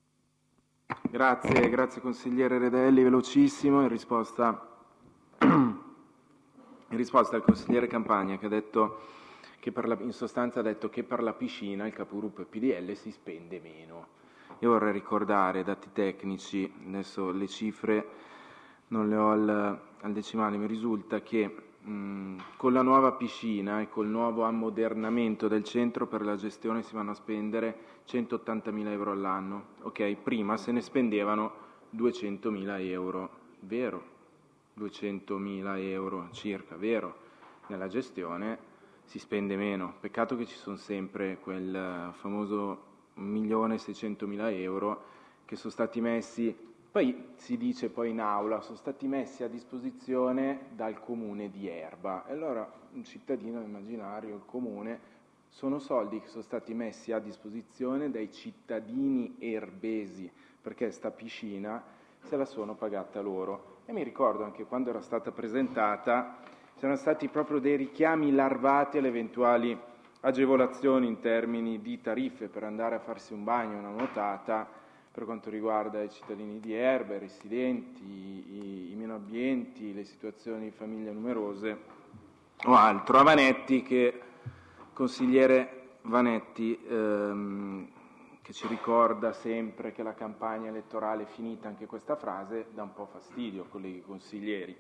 Grazie, grazie consigliere Redelli, velocissimo in risposta, in risposta al consigliere Campagna che ha detto che per la, in sostanza ha detto che per la piscina il capogruppo P D L si spende meno. Io vorrei ricordare dati tecnici, adesso le cifre non le ho al, al decimale, mi risulta che mh, con la nuova piscina e col nuovo ammodernamento del centro per la gestione si vanno a spendere centottantamila euro all'anno. Ok, prima se ne spendevano duecentomila euro, vero? duecentomila euro circa, vero? Nella gestione si spende meno. Peccato che ci sono sempre quel famoso un milione e seicentomila euro che sono stati messi, poi si dice poi in aula, sono stati messi a disposizione dal comune di Erba. E allora un cittadino immaginario, il comune, sono soldi che sono stati messi a disposizione dai cittadini erbesi, perché sta piscina se la sono pagata loro. E mi ricordo anche quando era stata presentata, c'erano stati proprio dei richiami larvati alle eventuali agevolazioni in termini di tariffe per andare a farsi un bagno, una nuotata, per quanto riguarda i cittadini di Erba, i residenti, i, i meno abbienti, le situazioni di famiglie numerose o altro. A Vanetti, che consigliere Vanetti, ehm, che ci ricorda sempre che la campagna elettorale è finita, anche questa frase dà un po' fastidio, colleghi consiglieri,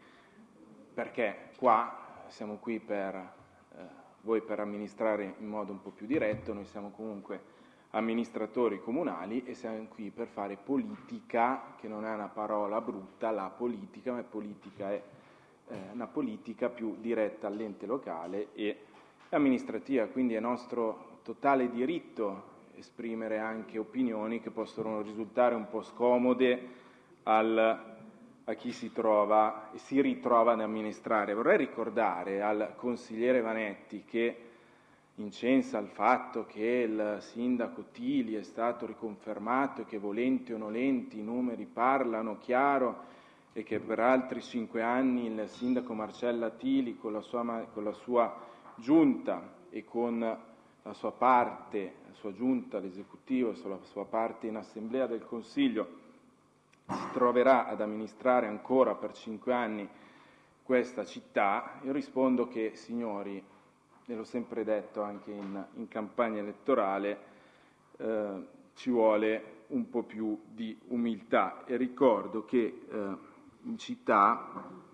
perché qua siamo qui per... Eh, voi per amministrare in modo un po' più diretto, noi siamo comunque amministratori comunali e siamo qui per fare politica, che non è una parola brutta, la politica, ma politica è eh, una politica più diretta all'ente locale e amministrativa, quindi è nostro totale diritto esprimere anche opinioni che possono risultare un po' scomode al... a chi si trova e si ritrova ad amministrare. Vorrei ricordare al consigliere Vanetti, che incensa il fatto che il sindaco Tili è stato riconfermato e che volenti o nolenti i numeri parlano chiaro e che per altri cinque anni il sindaco Marcella Tili con la sua, con la sua giunta e con la sua parte, la sua giunta, l'esecutivo, la sua parte in assemblea del Consiglio, si troverà ad amministrare ancora per cinque anni questa città. Io rispondo che, signori, e l'ho sempre detto anche in, in campagna elettorale, eh, ci vuole un po' più di umiltà e ricordo che eh, in città,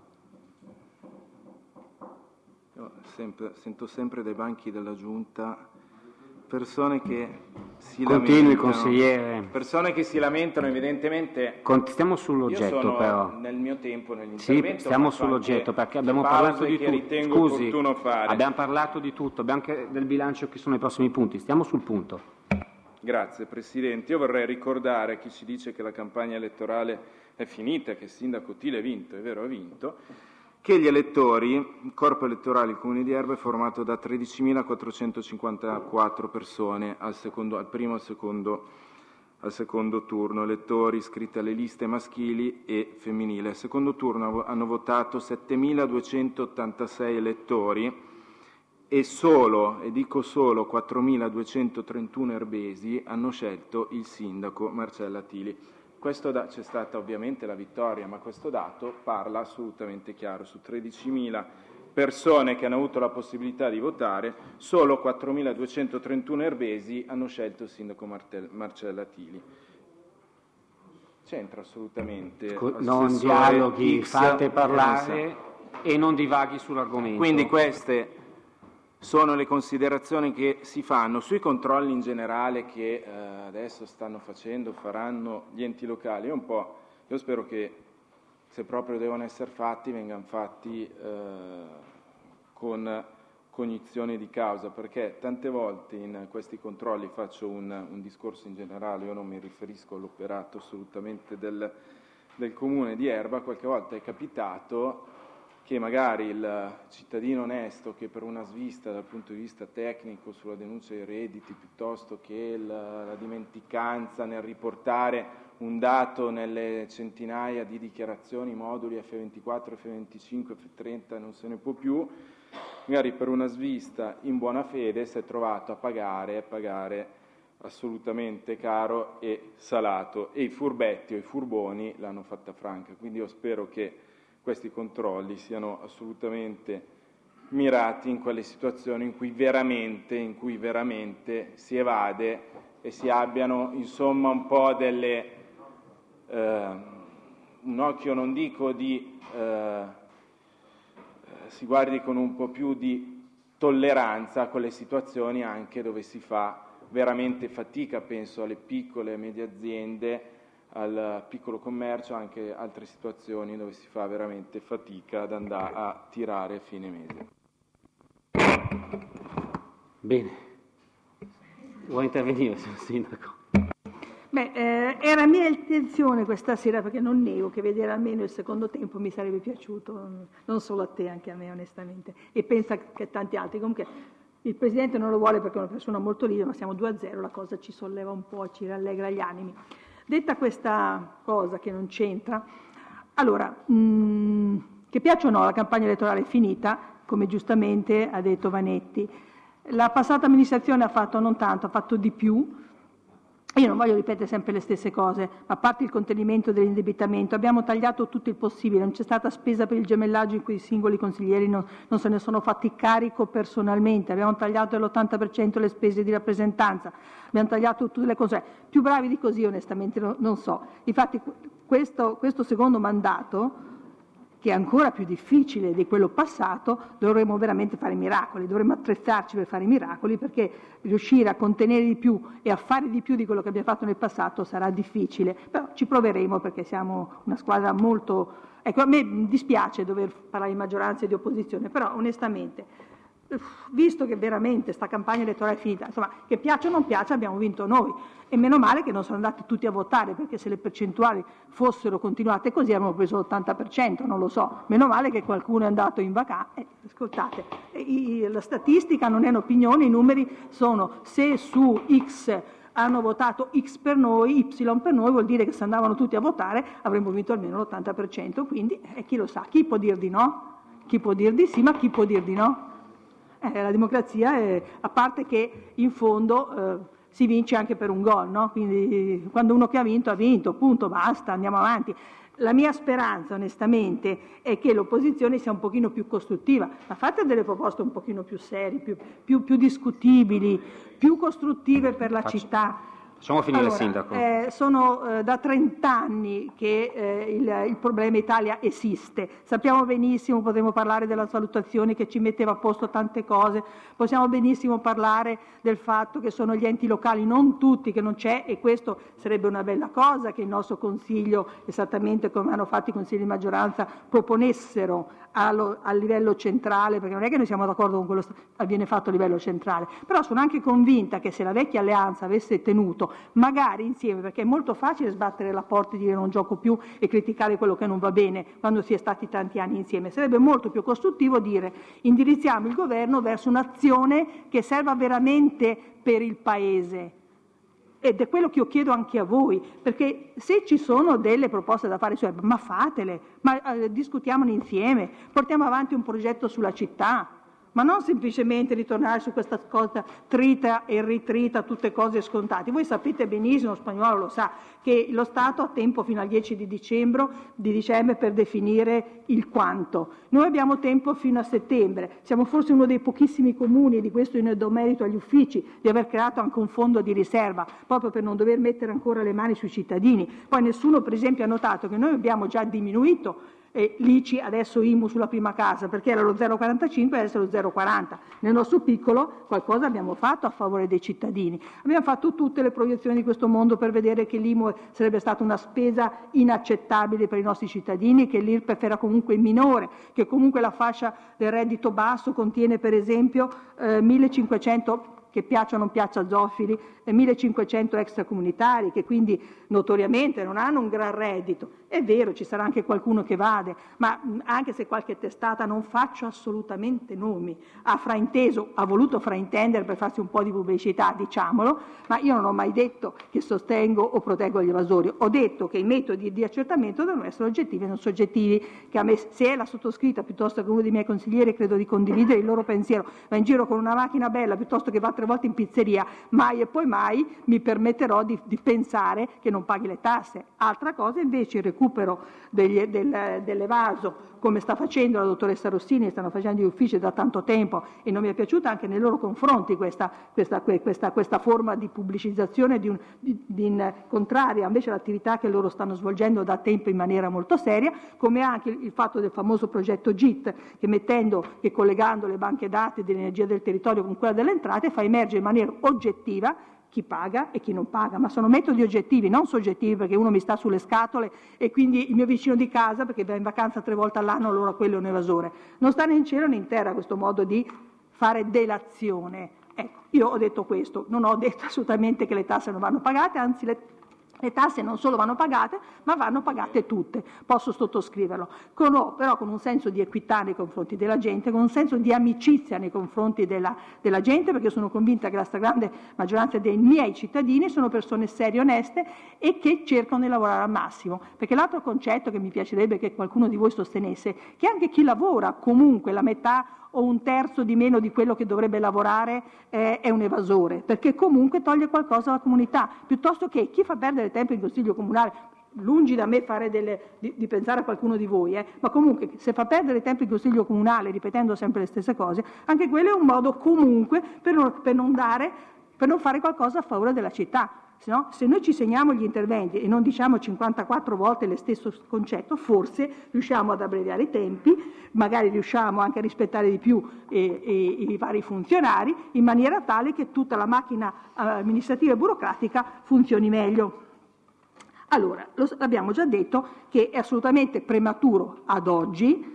io sempre, sento sempre dai banchi della Giunta persone che si Continui, lamentano, consigliere. persone che si lamentano evidentemente. Stiamo sull'oggetto, io sono però. Nel mio tempo, nell'intervento. Sì, stiamo sull'oggetto, perché abbiamo parlato di tutto. Scusi, fare. abbiamo parlato di tutto, abbiamo anche del bilancio che sono i prossimi punti. Stiamo sul punto. Grazie Presidente. Io vorrei ricordare a chi ci dice che la campagna elettorale è finita, che il sindaco Tile ha vinto, è vero, ha vinto, che gli elettori, il corpo elettorale del Comune di Erba è formato da tredicimilaquattrocentocinquantaquattro persone al, secondo, al primo e al secondo, al secondo turno, elettori iscritti alle liste maschili e femminili. Al secondo turno hanno votato settemiladuecentottantasei elettori e solo, e dico solo, quattromiladuecentotrentuno erbesi hanno scelto il sindaco Marcella Tili. Questo da, c'è stata ovviamente la vittoria, ma questo dato parla assolutamente chiaro. Su tredicimila persone che hanno avuto la possibilità di votare, solo quattromiladuecentotrentuno erbesi hanno scelto il sindaco Martel, Marcella Tili. C'entra assolutamente. Non dialoghi, fate parlare e non divaghi sull'argomento. Quindi queste sono le considerazioni che si fanno sui controlli in generale che eh, adesso stanno facendo, faranno gli enti locali. Io un po', io spero che se proprio devono essere fatti, vengano fatti eh, con, cognizione di causa, perché tante volte in questi controlli, faccio un, un discorso in generale, io non mi riferisco all'operato assolutamente del, del comune di Erba, qualche volta è capitato che magari il cittadino onesto che per una svista dal punto di vista tecnico sulla denuncia dei redditi, piuttosto che la, la dimenticanza nel riportare un dato nelle centinaia di dichiarazioni, moduli F ventiquattro, F venticinque, F trenta, non se ne può più, magari per una svista in buona fede si è trovato a pagare, a pagare assolutamente caro e salato, e i furbetti o i furboni l'hanno fatta franca. Quindi io spero che questi controlli siano assolutamente mirati in quelle situazioni in cui veramente, in cui veramente si evade e si abbiano insomma un po' delle, eh, un occhio non dico di, eh, si guardi con un po' più di tolleranza a quelle situazioni anche dove si fa veramente fatica, penso alle piccole e medie aziende, al piccolo commercio, anche altre situazioni dove si fa veramente fatica ad andare a tirare a fine mese. Bene, vuoi intervenire, signor Sindaco? Beh, eh, era mia intenzione questa sera, perché non nego che vedere almeno il secondo tempo mi sarebbe piaciuto, non solo a te, anche a me onestamente, e pensa che a tanti altri. Comunque il Presidente non lo vuole perché è una persona molto libera, ma siamo due a zero, la cosa ci solleva un po', ci rallegra gli animi. Detta questa cosa che non c'entra, allora, mh, che piaccia o no, la campagna elettorale è finita, come giustamente ha detto Vanetti. La passata amministrazione ha fatto non tanto, ha fatto di più. Io non voglio ripetere sempre le stesse cose, ma a parte il contenimento dell'indebitamento, abbiamo tagliato tutto il possibile, non c'è stata spesa per il gemellaggio in cui i singoli consiglieri non, non se ne sono fatti carico personalmente, abbiamo tagliato l'ottanta per cento le spese di rappresentanza, abbiamo tagliato tutte le cose, più bravi di così onestamente no, non so. Infatti questo, questo secondo mandato, che è ancora più difficile di quello passato, dovremmo veramente fare miracoli, dovremmo attrezzarci per fare miracoli, perché riuscire a contenere di più e a fare di più di quello che abbiamo fatto nel passato sarà difficile, però ci proveremo perché siamo una squadra molto... Ecco, a me dispiace dover parlare di maggioranza e di opposizione, però onestamente, visto che veramente sta campagna elettorale è finita, insomma, che piaccia o non piaccia abbiamo vinto noi, e meno male che non sono andati tutti a votare, perché se le percentuali fossero continuate così avremmo preso l'ottanta per cento, non lo so, meno male che qualcuno è andato in vacanza. Eh, ascoltate, i, la statistica non è un'opinione, i numeri sono, se su X hanno votato X per noi, Y per noi, vuol dire che se andavano tutti a votare avremmo vinto almeno l'ottanta per cento, quindi eh, chi lo sa, chi può dir di no? Chi può dir di sì, ma chi può dir di no? Eh, la democrazia è, a parte che in fondo eh, si vince anche per un gol, no? Quindi quando uno che ha vinto ha vinto, punto, basta, andiamo avanti. La mia speranza onestamente è che l'opposizione sia un pochino più costruttiva, ma fate delle proposte un pochino più serie, più, più, più discutibili, più costruttive per la Faccio. città. Facciamo finire allora, il Sindaco. Eh, sono eh, da trent'anni che eh, il, il problema Italia esiste. Sappiamo benissimo, potremmo parlare della valutazione che ci metteva a posto tante cose, possiamo benissimo parlare del fatto che sono gli enti locali, non tutti, che non c'è, e questo sarebbe una bella cosa che il nostro Consiglio, esattamente come hanno fatto i Consigli di maggioranza, proponessero allo, a livello centrale, perché non è che noi siamo d'accordo con quello che viene fatto a livello centrale, però sono anche convinta che se la vecchia alleanza avesse tenuto magari insieme, perché è molto facile sbattere la porta e dire non gioco più e criticare quello che non va bene quando si è stati tanti anni insieme, sarebbe molto più costruttivo dire indirizziamo il governo verso un'azione che serva veramente per il Paese. Ed è quello che io chiedo anche a voi, perché se ci sono delle proposte da fare su Erba, ma fatele, ma eh, discutiamone insieme, portiamo avanti un progetto sulla città, ma non semplicemente ritornare su questa cosa trita e ritrita, tutte cose scontate. Voi sapete benissimo, Spagnolo lo sa, che lo Stato ha tempo fino al dieci di dicembre, di dicembre per definire il quanto. Noi abbiamo tempo fino a settembre, siamo forse uno dei pochissimi comuni, di questo io ne do merito agli uffici, di aver creato anche un fondo di riserva, proprio per non dover mettere ancora le mani sui cittadini. Poi nessuno per esempio ha notato che noi abbiamo già diminuito eh, l'I C I adesso I M U sulla prima casa, perché era lo zero virgola quarantacinque e adesso lo zero virgola quaranta. Nel nostro piccolo qualcosa abbiamo fatto a favore dei cittadini. Abbiamo fatto tutte le proiezioni di questo mondo per vedere che l'I M U sarebbe stata una spesa inaccettabile per i nostri cittadini, che l'I R P E F era comunque minore, che comunque la fascia del reddito basso contiene per esempio eh, millecinquecento, che piaccia o non piaccia a zoofili, e millecinquecento extracomunitari che quindi notoriamente non hanno un gran reddito. È vero, ci sarà anche qualcuno che vade, ma anche se qualche testata, non faccio assolutamente nomi, ha frainteso, ha voluto fraintendere per farsi un po' di pubblicità, diciamolo, ma io non ho mai detto che sostengo o proteggo gli evasori, ho detto che i metodi di accertamento devono essere oggettivi e non soggettivi, che a me, se è la sottoscritta piuttosto che uno dei miei consiglieri, credo di condividere il loro pensiero, va in giro con una macchina bella piuttosto che va tre volte in pizzeria, mai e poi mai mi permetterò di, di pensare che non paghi le tasse. Altra cosa invece il recupero degli, del, dell'evaso, come sta facendo la dottoressa Rossini, stanno facendo gli uffici da tanto tempo, e non mi è piaciuta anche nei loro confronti questa, questa, questa, questa forma di pubblicizzazione di un, di, di, contraria invece all'attività che loro stanno svolgendo da tempo in maniera molto seria, come anche il, il fatto del famoso progetto G I T, che mettendo e collegando le banche dati dell'energia del territorio con quella delle entrate fa emergere in maniera oggettiva chi paga e chi non paga, ma sono metodi oggettivi, non soggettivi, perché uno mi sta sulle scatole e quindi il mio vicino di casa, perché va in vacanza tre volte all'anno, allora quello è un evasore. Non sta né in cielo né in terra questo modo di fare delazione. Ecco, io ho detto questo, non ho detto assolutamente che le tasse non vanno pagate, anzi le Le tasse non solo vanno pagate, ma vanno pagate tutte, posso sottoscriverlo, con, però con un senso di equità nei confronti della gente, con un senso di amicizia nei confronti della, della gente, perché sono convinta che la stragrande maggioranza dei miei cittadini sono persone serie e oneste e che cercano di lavorare al massimo. Perché l'altro concetto che mi piacerebbe che qualcuno di voi sostenesse, che anche chi lavora comunque la metà o un terzo di meno di quello che dovrebbe lavorare eh, è un evasore, perché comunque toglie qualcosa alla comunità, piuttosto che chi fa perdere tempo in consiglio comunale, lungi da me fare delle, di, di pensare a qualcuno di voi, eh, ma comunque se fa perdere tempo in consiglio comunale ripetendo sempre le stesse cose, anche quello è un modo comunque per non, per non dare, per non fare qualcosa a favore della città. Se, no, se noi ci segniamo gli interventi e non diciamo cinquantaquattro volte lo stesso concetto, forse riusciamo ad abbreviare i tempi, magari riusciamo anche a rispettare di più eh, eh, i vari funzionari, in maniera tale che tutta la macchina amministrativa e burocratica funzioni meglio. Allora, lo, abbiamo già detto che è assolutamente prematuro ad oggi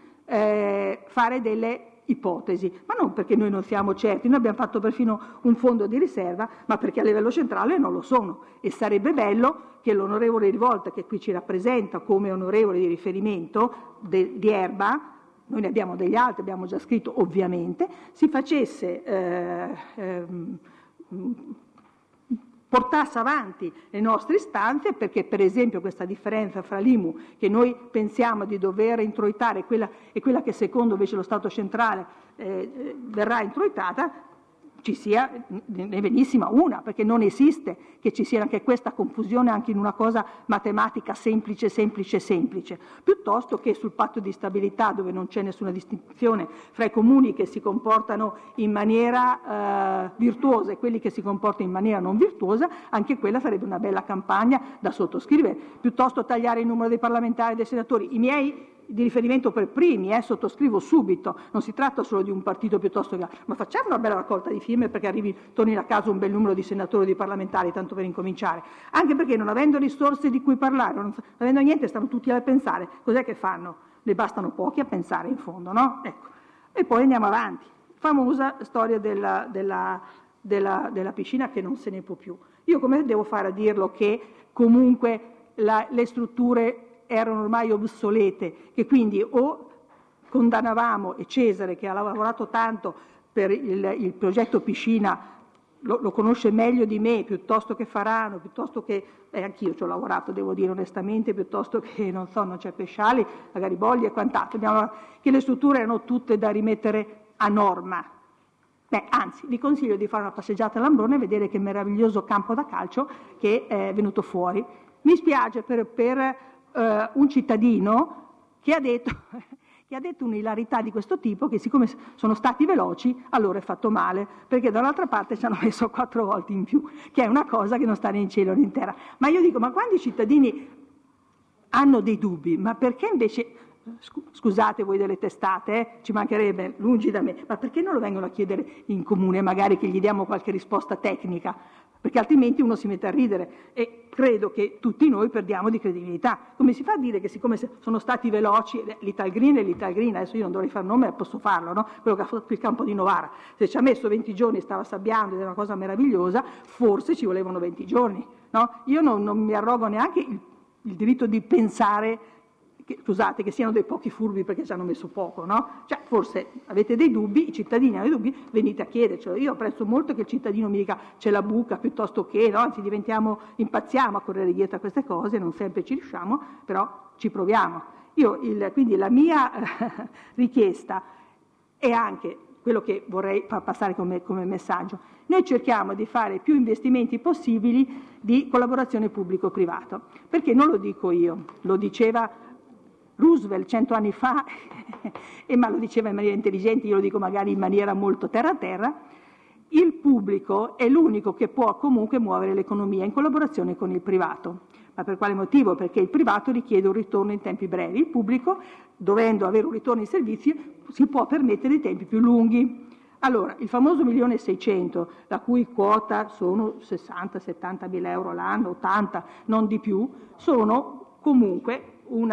eh, fare delle ipotesi, ma non perché noi non siamo certi, noi abbiamo fatto perfino un fondo di riserva, ma perché a livello centrale non lo sono, e sarebbe bello che l'onorevole Rivolta, che qui ci rappresenta come onorevole di riferimento de, di Erba, noi ne abbiamo degli altri, abbiamo già scritto ovviamente, si facesse eh, eh, portasse avanti le nostre istanze, perché per esempio questa differenza fra l'I M U che noi pensiamo di dover introitare e quella, e quella che secondo invece lo Stato centrale eh, verrà introitata, ci sia, ne venissima una, perché non esiste che ci sia anche questa confusione anche in una cosa matematica semplice, semplice, semplice, piuttosto che sul patto di stabilità, dove non c'è nessuna distinzione fra i comuni che si comportano in maniera eh, virtuosa e quelli che si comportano in maniera non virtuosa, anche quella sarebbe una bella campagna da sottoscrivere, piuttosto tagliare il numero dei parlamentari e dei senatori. I miei di riferimento per primi, eh, sottoscrivo subito, non si tratta solo di un partito piuttosto che altro, ma facciamo una bella raccolta di firme perché arrivi, torni a casa un bel numero di senatori e di parlamentari, tanto per incominciare, anche perché non avendo risorse di cui parlare, non avendo niente, stanno tutti a pensare, cos'è che fanno? Ne bastano pochi a pensare in fondo, no? Ecco. E poi andiamo avanti, famosa storia della, della, della, della piscina che non se ne può più. Io come devo fare a dirlo che comunque la, le strutture erano ormai obsolete, che quindi o condannavamo, e Cesare che ha lavorato tanto per il, il progetto piscina lo, lo conosce meglio di me, piuttosto che Farano, piuttosto che, eh, anch'io ci ho lavorato, devo dire onestamente, piuttosto che, non so, non c'è Pesciali, la Gariboldi e quant'altro, abbiamo, che le strutture erano tutte da rimettere a norma. Beh, anzi, vi consiglio di fare una passeggiata a Lambrone e vedere che meraviglioso campo da calcio che è venuto fuori. Mi spiace per... per Uh, un cittadino che ha detto che ha detto un'ilarità di questo tipo, che siccome sono stati veloci allora è fatto male, perché dall'altra parte ci hanno messo quattro volte in più, che è una cosa che non sta né in cielo né in terra. Ma io dico, ma quando i cittadini hanno dei dubbi, ma perché invece scusate voi delle testate, eh, ci mancherebbe, lungi da me, ma perché non lo vengono a chiedere in comune, magari che gli diamo qualche risposta tecnica? Perché altrimenti uno si mette a ridere e credo che tutti noi perdiamo di credibilità. Come si fa a dire che siccome sono stati veloci, l'Ital Green e l'Ital Green, adesso io non dovrei fare nome, ma posso farlo, no? Quello che ha fatto il campo di Novara, se ci ha messo venti giorni, stava sabbiando ed è una cosa meravigliosa, forse ci volevano venti giorni, no? Io non, non mi arrogo neanche il, il diritto di pensare Che, scusate, che siano dei pochi furbi perché ci hanno messo poco, no? Cioè, forse avete dei dubbi, i cittadini hanno dei dubbi, venite a chiedercelo. Io apprezzo molto che il cittadino mi dica c'è la buca piuttosto che, no? Anzi, diventiamo, impazziamo a correre dietro a queste cose, non sempre ci riusciamo, però ci proviamo. Io, il, quindi la mia eh, richiesta è anche quello che vorrei far passare come, come messaggio. Noi cerchiamo di fare più investimenti possibili di collaborazione pubblico-privato, perché non lo dico io, lo diceva Roosevelt cento anni fa, e ma lo diceva in maniera intelligente, io lo dico magari in maniera molto terra-terra, il pubblico è l'unico che può comunque muovere l'economia in collaborazione con il privato. Ma per quale motivo? Perché il privato richiede un ritorno in tempi brevi, il pubblico, dovendo avere un ritorno in servizi, si può permettere dei tempi più lunghi. Allora, il famoso milione e seicento, la cui quota sono sessanta settanta mila euro l'anno, ottanta, non di più, sono comunque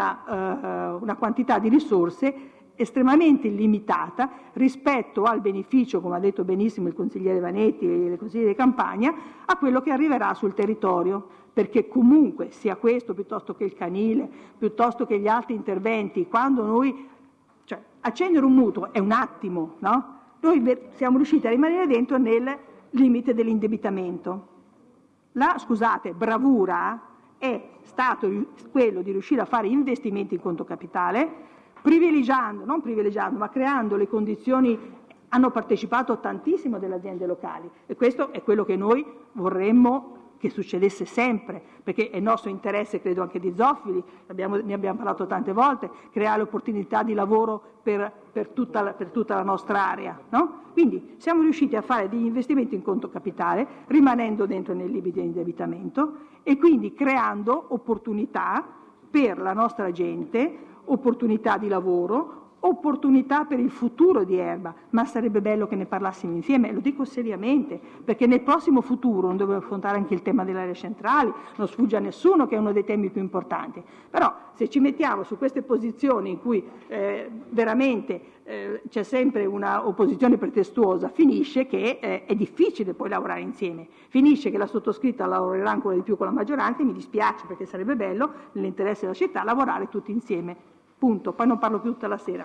Una, uh, una quantità di risorse estremamente limitata rispetto al beneficio, come ha detto benissimo il consigliere Vanetti e il consigliere Campagna, a quello che arriverà sul territorio, perché comunque sia questo piuttosto che il canile, piuttosto che gli altri interventi, quando noi, cioè, accendere un mutuo è un attimo, no? Noi siamo riusciti a rimanere dentro nel limite dell'indebitamento. La, scusate, bravura è stato quello di riuscire a fare investimenti in conto capitale, privilegiando, non privilegiando, ma creando le condizioni, hanno partecipato tantissimo delle aziende locali e questo è quello che noi vorremmo che succedesse sempre, perché è il nostro interesse, credo anche di Zoffili, abbiamo, ne abbiamo parlato tante volte, creare opportunità di lavoro per, per, tutta, la, per tutta la nostra area, no? Quindi siamo riusciti a fare degli investimenti in conto capitale, rimanendo dentro nei limiti di indebitamento e quindi creando opportunità per la nostra gente, opportunità di lavoro, opportunità per il futuro di Erba, ma sarebbe bello che ne parlassimo insieme, lo dico seriamente, perché nel prossimo futuro non dobbiamo affrontare anche il tema delle aree centrali, non sfugge a nessuno che è uno dei temi più importanti, però se ci mettiamo su queste posizioni in cui eh, veramente eh, c'è sempre una opposizione pretestuosa, finisce che eh, è difficile poi lavorare insieme, finisce che la sottoscritta lavorerà ancora di più con la maggioranza e mi dispiace perché sarebbe bello, nell'interesse della città, lavorare tutti insieme. Punto, poi non parlo più tutta la sera.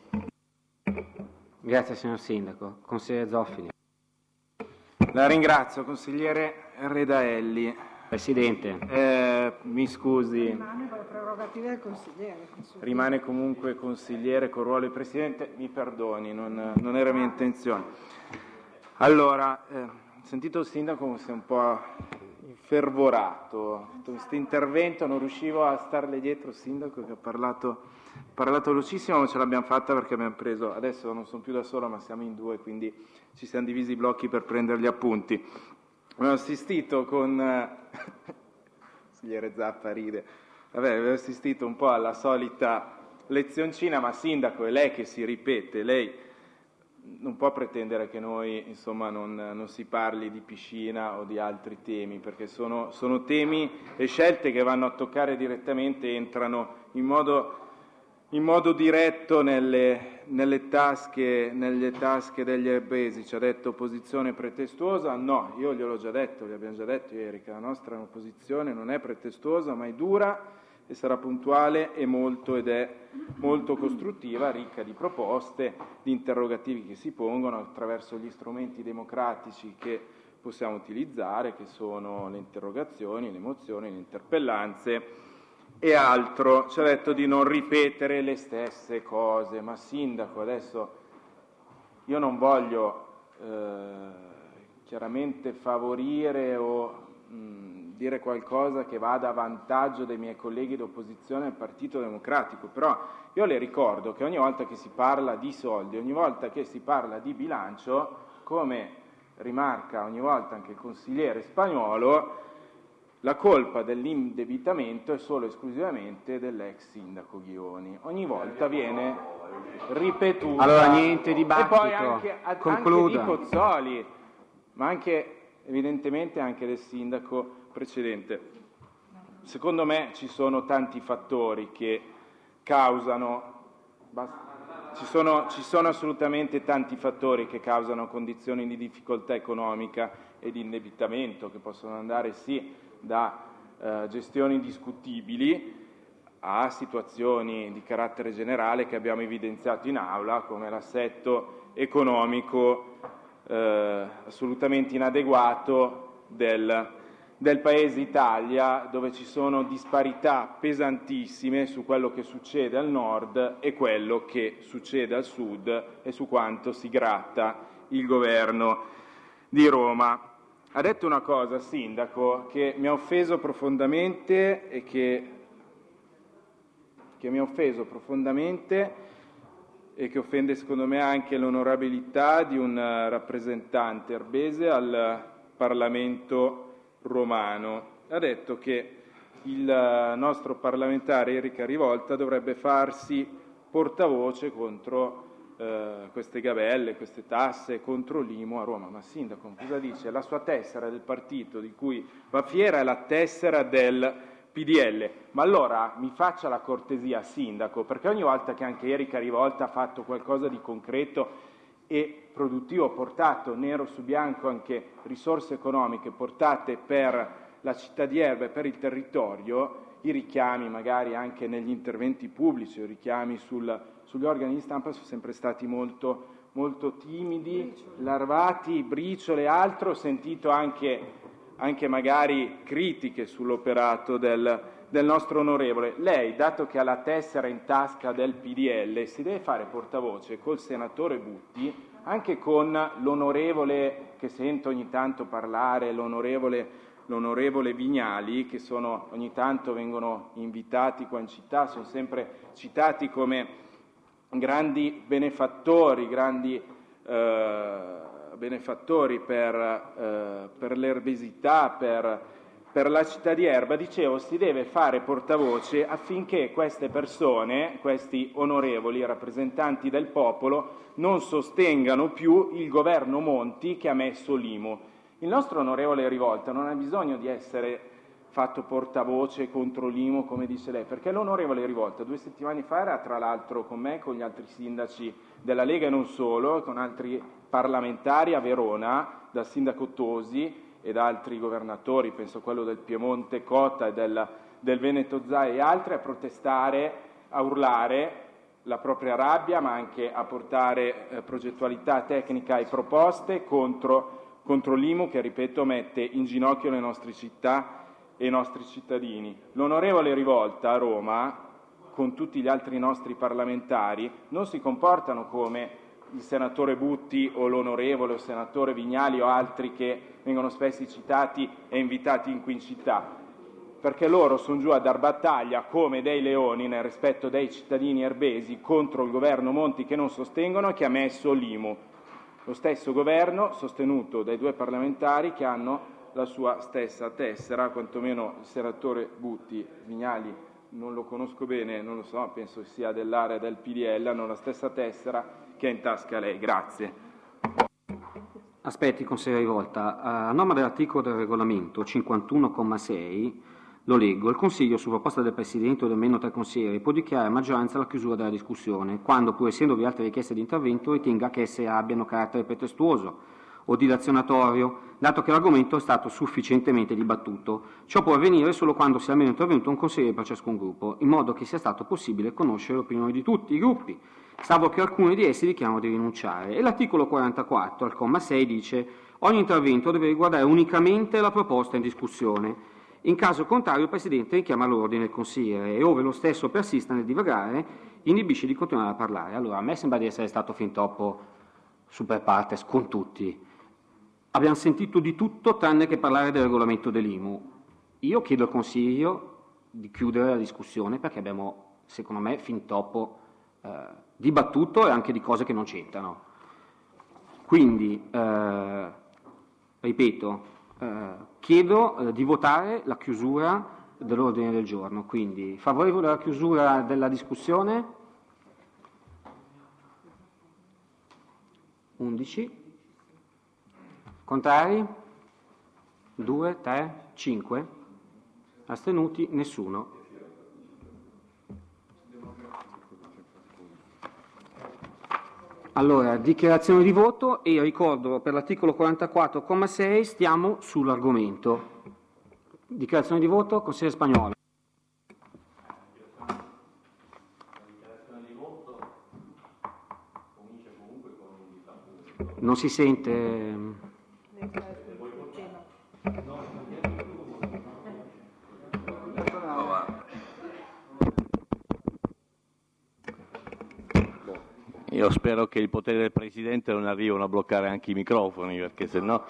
Grazie signor Sindaco. Consigliere Zoffili. La ringrazio, consigliere Redaelli. Presidente. Eh, mi scusi. Rimane con le prerogative del consigliere. Rimane comunque consigliere con ruolo di presidente, mi perdoni, non, non era mia intenzione. Allora, eh, ho sentito il sindaco come se un po' infervorato, questo intervento non riuscivo a starle dietro, il sindaco che ha parlato parlato velocissimo, ma ce l'abbiamo fatta perché abbiamo preso, adesso non sono più da solo ma siamo in due, quindi ci siamo divisi i blocchi per prendere gli appunti. Abbiamo assistito con consigliere Zappa ride, vabbè, abbiamo assistito un po' alla solita lezioncina, ma sindaco è lei che si ripete, lei non può pretendere che noi insomma non, non si parli di piscina o di altri temi, perché sono, sono temi e scelte che vanno a toccare direttamente, entrano in modo in modo diretto nelle, nelle, tasche, nelle tasche degli erbesi. Ci ha detto opposizione pretestuosa, no, io gliel'ho già detto, gli abbiamo già detto ieri che la nostra opposizione non è pretestuosa ma è dura e sarà puntuale e molto ed è molto costruttiva, ricca di proposte, di interrogativi che si pongono attraverso gli strumenti democratici che possiamo utilizzare, che sono le interrogazioni, le mozioni, le interpellanze e altro. Ci ha detto di non ripetere le stesse cose, ma sindaco, adesso io non voglio eh, chiaramente favorire o mh, dire qualcosa che vada a vantaggio dei miei colleghi d'opposizione del Partito Democratico, però io le ricordo che ogni volta che si parla di soldi, ogni volta che si parla di bilancio, come rimarca ogni volta anche il consigliere Spagnuolo, la colpa dell'indebitamento è solo e esclusivamente dell'ex sindaco Ghioni. Ogni volta viene ripetuta. Allora niente dibattito. E poi anche, Concluda. anche di Pozzoli, ma anche evidentemente anche del sindaco precedente. Secondo me ci sono tanti fattori che causano, ci sono, ci sono assolutamente tanti fattori che causano condizioni di difficoltà economica e di indebitamento, che possono andare sì da eh, gestioni discutibili a situazioni di carattere generale che abbiamo evidenziato in aula, come l'assetto economico eh, assolutamente inadeguato del, del Paese Italia, dove ci sono disparità pesantissime su quello che succede al nord e quello che succede al sud e su quanto si gratta il governo di Roma. Ha detto una cosa, sindaco, che mi ha offeso profondamente e che, che mi ha offeso profondamente e che offende secondo me anche l'onorabilità di un rappresentante erbese al Parlamento romano. Ha detto che il nostro parlamentare Erika Rivolta dovrebbe farsi portavoce contro Uh, queste gabelle, queste tasse, contro l'I M U a Roma. Ma sindaco, cosa dice? La sua tessera del partito di cui va fiera è la tessera del P D L. Ma allora mi faccia la cortesia, sindaco, perché ogni volta che anche Erika Rivolta ha fatto qualcosa di concreto e produttivo, portato nero su bianco anche risorse economiche portate per la città di Erba e per il territorio, i richiami magari anche negli interventi pubblici, i richiami sul, sugli organi di stampa sono sempre stati molto, molto timidi, larvati, briciole e altro. Ho sentito anche, anche magari critiche sull'operato del, del nostro onorevole. Lei, dato che ha la tessera in tasca del P D L, si deve fare portavoce col senatore Butti, anche con l'onorevole che sento ogni tanto parlare, l'onorevole l'onorevole Vignali, che sono, ogni tanto vengono invitati qua in città, sono sempre citati come grandi benefattori, grandi eh, benefattori per, eh, per l'erbesità, per, per la città di Erba. Dicevo, si deve fare portavoce affinché queste persone, questi onorevoli rappresentanti del popolo, non sostengano più il governo Monti che ha messo l'I M U. Il nostro onorevole Rivolta non ha bisogno di essere fatto portavoce contro l'I M U, come dice lei, perché l'onorevole Rivolta due settimane fa era tra l'altro con me, con gli altri sindaci della Lega e non solo, con altri parlamentari a Verona, dal sindaco Tosi e da altri governatori, penso a quello del Piemonte Cotta e del, del Veneto Zai e altri, a protestare, a urlare la propria rabbia, ma anche a portare eh, progettualità tecnica e proposte contro contro l'I M U che, ripeto, mette in ginocchio le nostre città e i nostri cittadini. L'onorevole Rivolta a Roma, con tutti gli altri nostri parlamentari, non si comportano come il senatore Butti o l'onorevole o senatore Vignali o altri che vengono spesso citati e invitati in qui in città, perché loro sono giù a dar battaglia come dei leoni nel rispetto dei cittadini erbesi contro il governo Monti che non sostengono e che ha messo l'I M U. Lo stesso governo sostenuto dai due parlamentari che hanno la sua stessa tessera, quantomeno il senatore Butti. Vignali non lo conosco bene, non lo so, penso sia dell'area del P D L, hanno la stessa tessera che ha in tasca lei. Grazie. Aspetti, consigliere Rivolta. A norma dell'articolo del regolamento cinquantuno comma sei, lo leggo, il Consiglio, su proposta del Presidente o del meno tre consiglieri, può dichiarare a maggioranza la chiusura della discussione, quando, pur essendovi altre richieste di intervento, ritenga che esse abbiano carattere pretestuoso o dilazionatorio, dato che l'argomento è stato sufficientemente dibattuto. Ciò può avvenire solo quando sia almeno intervenuto un consigliere per ciascun gruppo, in modo che sia stato possibile conoscere le opinioni di tutti i gruppi, salvo che alcuni di essi dichiarano di rinunciare. E l'articolo quarantaquattro, al comma sei, dice: ogni intervento deve riguardare unicamente la proposta in discussione. In caso contrario il Presidente richiama all'ordine il consigliere e, ove lo stesso persista nel divagare, inibisce di continuare a parlare. Allora, a me sembra di essere stato fin troppo super partes con tutti. Abbiamo sentito di tutto tranne che parlare del regolamento dell'I M U. Io chiedo al Consiglio di chiudere la discussione perché abbiamo, secondo me, fin troppo eh, dibattuto e anche di cose che non c'entrano. Quindi, eh, ripeto, Eh, chiedo eh, di votare la chiusura dell'ordine del giorno, quindi favorevole alla chiusura della discussione? undici. Contrari? due, tre, cinque. Astenuti? Nessuno. Allora, dichiarazione di voto e ricordo per l'articolo quarantaquattro comma sei stiamo sull'argomento. Dichiarazione di voto, consigliere Spagnolo. Non si sente. Io spero che il potere del Presidente non arrivino a bloccare anche i microfoni, perché se no...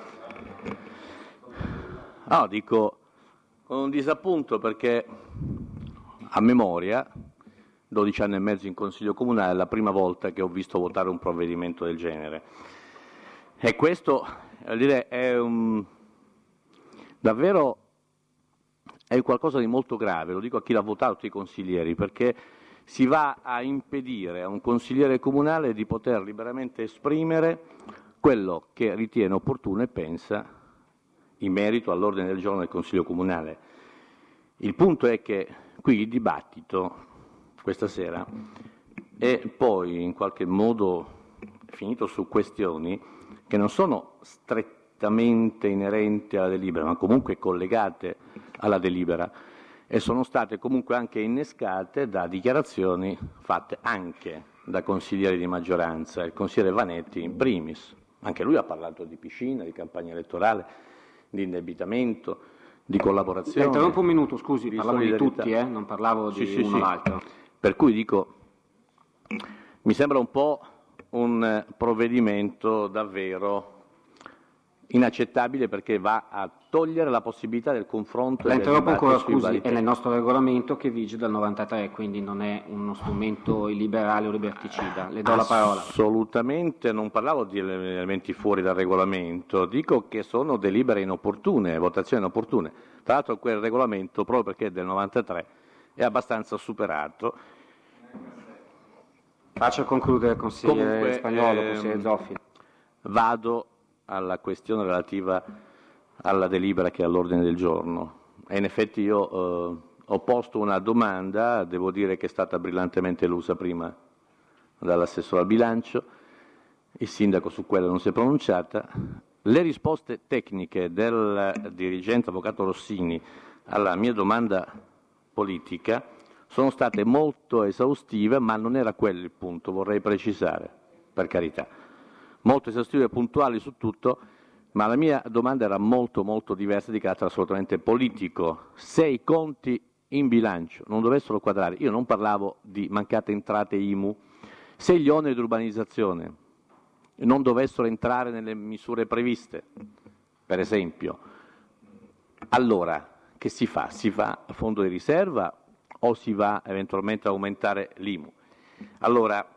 No, dico con un disappunto, perché a memoria, dodici anni e mezzo in Consiglio Comunale, è la prima volta che ho visto votare un provvedimento del genere. E questo, vuol dire, è un... davvero è qualcosa di molto grave, lo dico a chi l'ha votato, tutti i consiglieri, perché si va a impedire a un consigliere comunale di poter liberamente esprimere quello che ritiene opportuno e pensa in merito all'ordine del giorno del Consiglio Comunale. Il punto è che qui il dibattito questa sera è poi in qualche modo finito su questioni che non sono strettamente inerenti alla delibera, ma comunque collegate alla delibera, e sono state comunque anche innescate da dichiarazioni fatte anche da consiglieri di maggioranza, il consigliere Vanetti in primis. Anche lui ha parlato di piscina, di campagna elettorale, di indebitamento, di collaborazione. Interrompo un minuto, scusi, di parlavo di tutti, eh? Non parlavo di sì, sì, uno o sì. l'altro. Per cui dico, mi sembra un po' un provvedimento davvero inaccettabile, perché va a togliere la possibilità del confronto. La e del interrompo ancora, dibattito sui scusi, vari è nel nostro regolamento che vige dal novantatré, quindi non è uno strumento illiberale o liberticida. Le do la parola. Assolutamente, non parlavo di elementi fuori dal regolamento, dico che sono delibere inopportune, votazioni inopportune. Tra l'altro quel regolamento, proprio perché è del novantatré, è abbastanza superato. Faccia concludere, consigliere Comunque, Spagnolo, ehm, consigliere Zoffi. Vado alla questione relativa alla delibera che è all'ordine del giorno. E in effetti io eh, ho posto una domanda, devo dire che è stata brillantemente elusa prima dall'assessore al bilancio, il sindaco su quello non si è pronunciata. Le risposte tecniche del dirigente avvocato Rossini alla mia domanda politica sono state molto esaustive, ma non era quello il punto, vorrei precisare, per carità. Molto esaustive e puntuali su tutto, ma la mia domanda era molto molto diversa, di carattere assolutamente politico. Se i conti in bilancio non dovessero quadrare, io non parlavo di mancate entrate I M U, se gli oneri di urbanizzazione non dovessero entrare nelle misure previste, per esempio, allora che si fa? Si fa a fondo di riserva o si va eventualmente a aumentare l'I M U? Allora,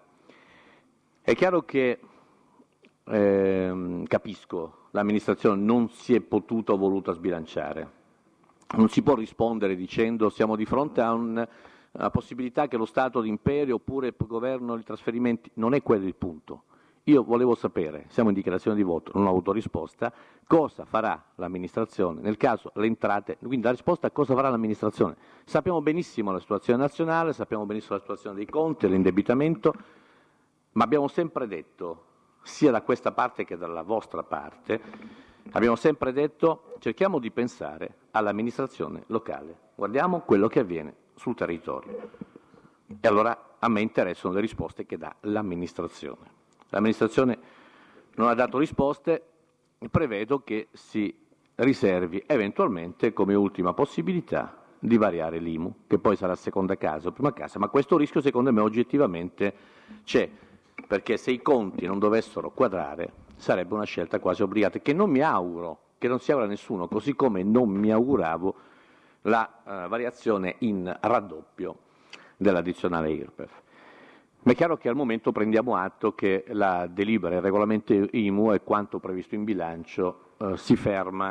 è chiaro che eh, capisco, l'amministrazione non si è potuta o voluta sbilanciare. Non si può rispondere dicendo siamo di fronte a un, una possibilità che lo Stato d'imperio oppure il governo i trasferimenti. Non è quello il punto. Io volevo sapere, siamo in dichiarazione di voto, non ho avuto risposta, cosa farà l'amministrazione nel caso le entrate, quindi la risposta a cosa farà l'amministrazione. Sappiamo benissimo la situazione nazionale, sappiamo benissimo la situazione dei conti, l'indebitamento, ma abbiamo sempre detto, sia da questa parte che dalla vostra parte, abbiamo sempre detto cerchiamo di pensare all'amministrazione locale, guardiamo quello che avviene sul territorio. E allora a me interessano le risposte che dà l'amministrazione. L'amministrazione non ha dato risposte, prevedo che si riservi eventualmente come ultima possibilità di variare l'I M U, che poi sarà seconda casa o prima casa, ma questo rischio secondo me oggettivamente c'è, perché se i conti non dovessero quadrare sarebbe una scelta quasi obbligata, che non mi auguro, che non si augura nessuno, così come non mi auguravo la uh, variazione in raddoppio dell'addizionale I R P E F. Ma è chiaro che al momento prendiamo atto che la delibera, il regolamento I M U e quanto previsto in bilancio eh, si ferma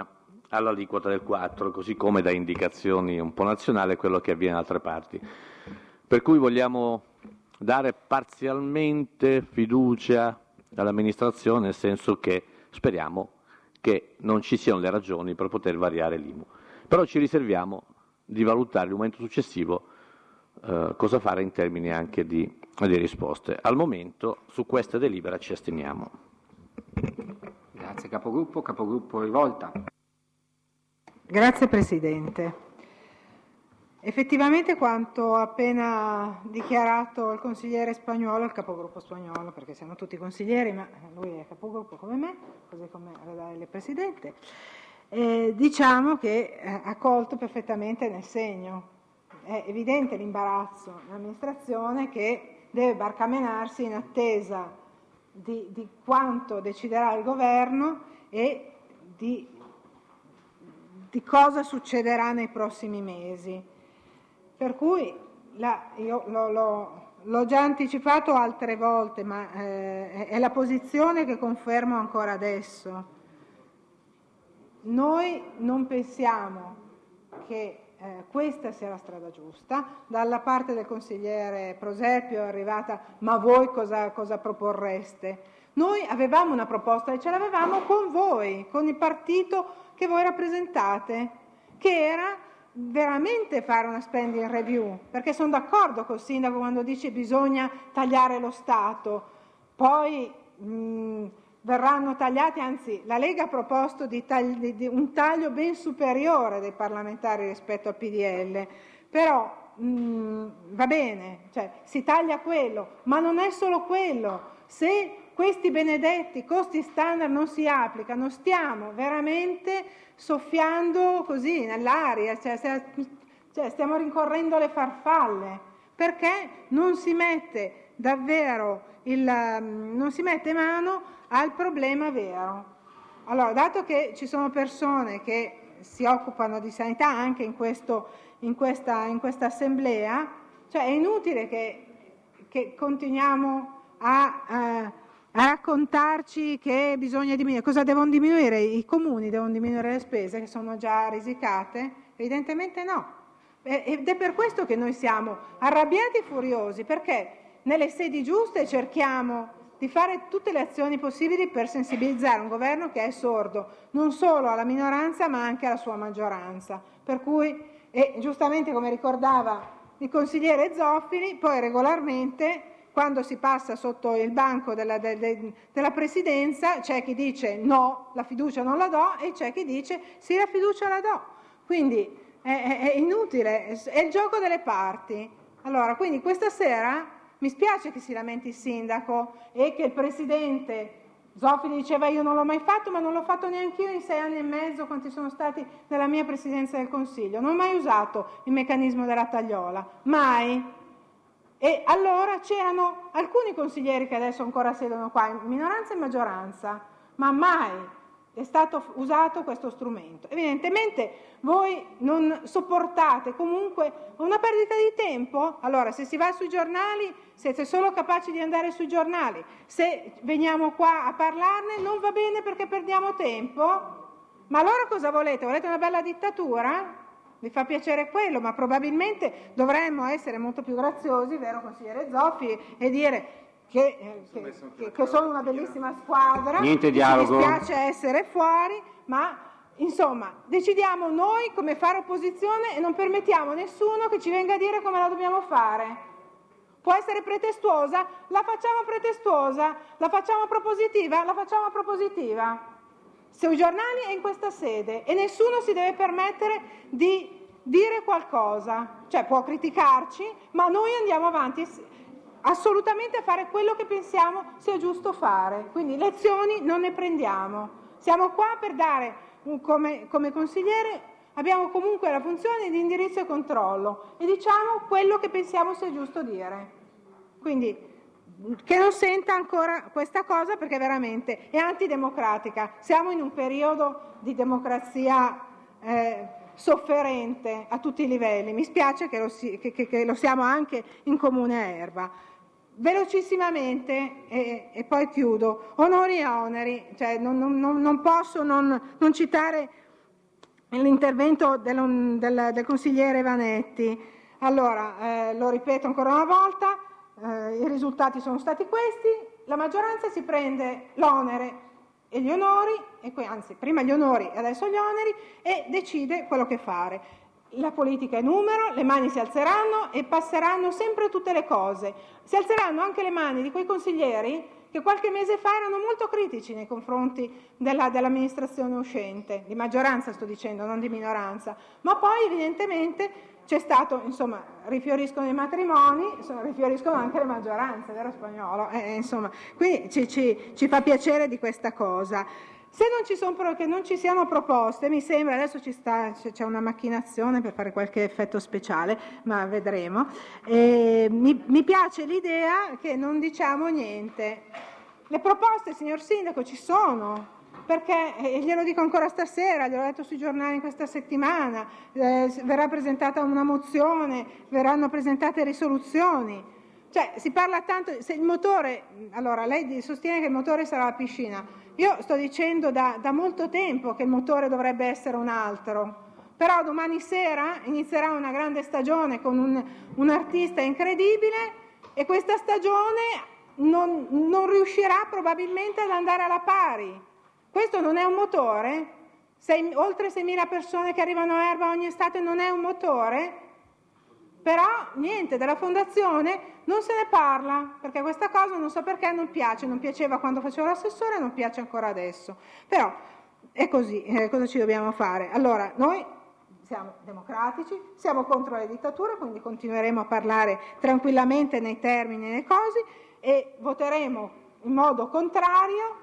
all'aliquota del quattro, così come da indicazioni un po' nazionali quello che avviene in altre parti. Per cui vogliamo dare parzialmente fiducia all'amministrazione, nel senso che speriamo che non ci siano le ragioni per poter variare l'I M U. Però ci riserviamo di valutare il momento successivo eh, cosa fare in termini anche di, di risposte. Al momento su questa delibera ci asteniamo. Grazie Capogruppo. Capogruppo Rivolta. Grazie Presidente. Effettivamente quanto appena dichiarato il consigliere Spagnuolo, il capogruppo Spagnuolo, perché siamo tutti consiglieri, ma lui è capogruppo come me, così come il Presidente, eh, diciamo che eh, ha colto perfettamente nel segno. È evidente l'imbarazzo dell'amministrazione che deve barcamenarsi in attesa di, di quanto deciderà il governo e di, di cosa succederà nei prossimi mesi. Per cui la, io lo, lo, l'ho già anticipato altre volte, ma eh, è la posizione che confermo ancora adesso. Noi non pensiamo che eh, questa sia la strada giusta. Dalla parte del consigliere Prosepio è arrivata: ma voi cosa, cosa proporreste? Noi avevamo una proposta e ce l'avevamo con voi, con il partito che voi rappresentate, che era veramente fare una spending review, perché sono d'accordo col sindaco quando dice bisogna tagliare lo Stato, poi mh, verranno tagliati, anzi la Lega ha proposto di tagli, di, di un taglio ben superiore dei parlamentari rispetto al P D L, però mh, va bene, cioè, si taglia quello, ma non è solo quello. Se questi benedetti costi standard non si applicano, stiamo veramente soffiando così nell'aria, cioè, cioè stiamo rincorrendo le farfalle, perché non si mette davvero il, non si mette mano al problema vero. Allora, dato che ci sono persone che si occupano di sanità anche in, questo, in, questa, in questa assemblea, cioè è inutile che, che continuiamo a... a a raccontarci che bisogna diminuire. Cosa devono diminuire? I comuni devono diminuire le spese che sono già risicate? Evidentemente no. Ed è per questo che noi siamo arrabbiati e furiosi, perché nelle sedi giuste cerchiamo di fare tutte le azioni possibili per sensibilizzare un governo che è sordo non solo alla minoranza ma anche alla sua maggioranza. Per cui, e giustamente come ricordava il consigliere Zoffini, poi regolarmente quando si passa sotto il banco della, de, de, della Presidenza c'è chi dice no, la fiducia non la do, e c'è chi dice sì, la fiducia la do. Quindi è, è, è inutile, è il gioco delle parti. Allora, quindi questa sera mi spiace che si lamenti il sindaco e che il Presidente Zoffini diceva io non l'ho mai fatto, ma non l'ho fatto neanche io in sei anni e mezzo quanti sono stati nella mia Presidenza del Consiglio. Non ho mai usato il meccanismo della tagliola, mai. E allora c'erano alcuni consiglieri che adesso ancora siedono qua, in minoranza e maggioranza, ma mai è stato usato questo strumento. Evidentemente voi non sopportate comunque una perdita di tempo. Allora, se si va sui giornali, siete solo capaci di andare sui giornali. Se veniamo qua a parlarne non va bene perché perdiamo tempo. Ma allora cosa volete? Volete una bella dittatura? Vi fa piacere quello, ma probabilmente dovremmo essere molto più graziosi, vero consigliere Zoffi, e dire che, eh, che, che, che sono una bellissima squadra. Niente dialogo. Mi dispiace essere fuori, ma insomma decidiamo noi come fare opposizione e non permettiamo a nessuno che ci venga a dire come la dobbiamo fare. Può essere pretestuosa? La facciamo pretestuosa. La facciamo propositiva? La facciamo propositiva. Sui giornali e in questa sede, e nessuno si deve permettere di dire qualcosa, cioè può criticarci, ma noi andiamo avanti assolutamente a fare quello che pensiamo sia giusto fare, quindi lezioni non ne prendiamo, siamo qua per dare, un, come, come consigliere abbiamo comunque la funzione di indirizzo e controllo e diciamo quello che pensiamo sia giusto dire, quindi che non senta ancora questa cosa perché veramente è antidemocratica. Siamo in un periodo di democrazia eh, sofferente a tutti i livelli. Mi spiace che lo, si, che, che, che lo siamo anche in Comune a Erba. Velocissimamente, e, e poi chiudo, onori e oneri, cioè non, non, non posso non, non citare l'intervento del, del, del consigliere Vanetti. Allora, eh, lo ripeto ancora una volta, eh, i risultati sono stati questi, la maggioranza si prende l'onere e gli onori, e poi, anzi prima gli onori e adesso gli oneri, e decide quello che fare. La politica è numero, le mani si alzeranno e passeranno sempre tutte le cose. Si alzeranno anche le mani di quei consiglieri che qualche mese fa erano molto critici nei confronti della, dell'amministrazione uscente, di maggioranza sto dicendo, non di minoranza, ma poi evidentemente c'è stato, insomma, rifioriscono i matrimoni, insomma, rifioriscono anche le maggioranze, vero Spagnolo? Eh, insomma, quindi ci, ci, ci fa piacere di questa cosa. Se non ci, sono, che non ci siano proposte, mi sembra, adesso ci sta, c'è una macchinazione per fare qualche effetto speciale, ma vedremo, e mi, mi piace l'idea che non diciamo niente. Le proposte, signor Sindaco, ci sono, perché, e glielo dico ancora stasera, gliel'ho detto sui giornali questa settimana, eh, verrà presentata una mozione, verranno presentate risoluzioni. Cioè, si parla tanto, se il motore, allora lei sostiene che il motore sarà la piscina, io sto dicendo da, da molto tempo che il motore dovrebbe essere un altro, però domani sera inizierà una grande stagione con un, un artista incredibile e questa stagione non, non riuscirà probabilmente ad andare alla pari. Questo non è un motore? Sei, oltre seimila persone che arrivano a Erba ogni estate non è un motore? Però niente, della fondazione non se ne parla, perché questa cosa non so perché non piace, non piaceva quando facevo l'assessore, non piace ancora adesso. Però è così, eh, cosa ci dobbiamo fare? Allora, noi siamo democratici, siamo contro le dittature, quindi continueremo a parlare tranquillamente nei termini e nei cosi e voteremo in modo contrario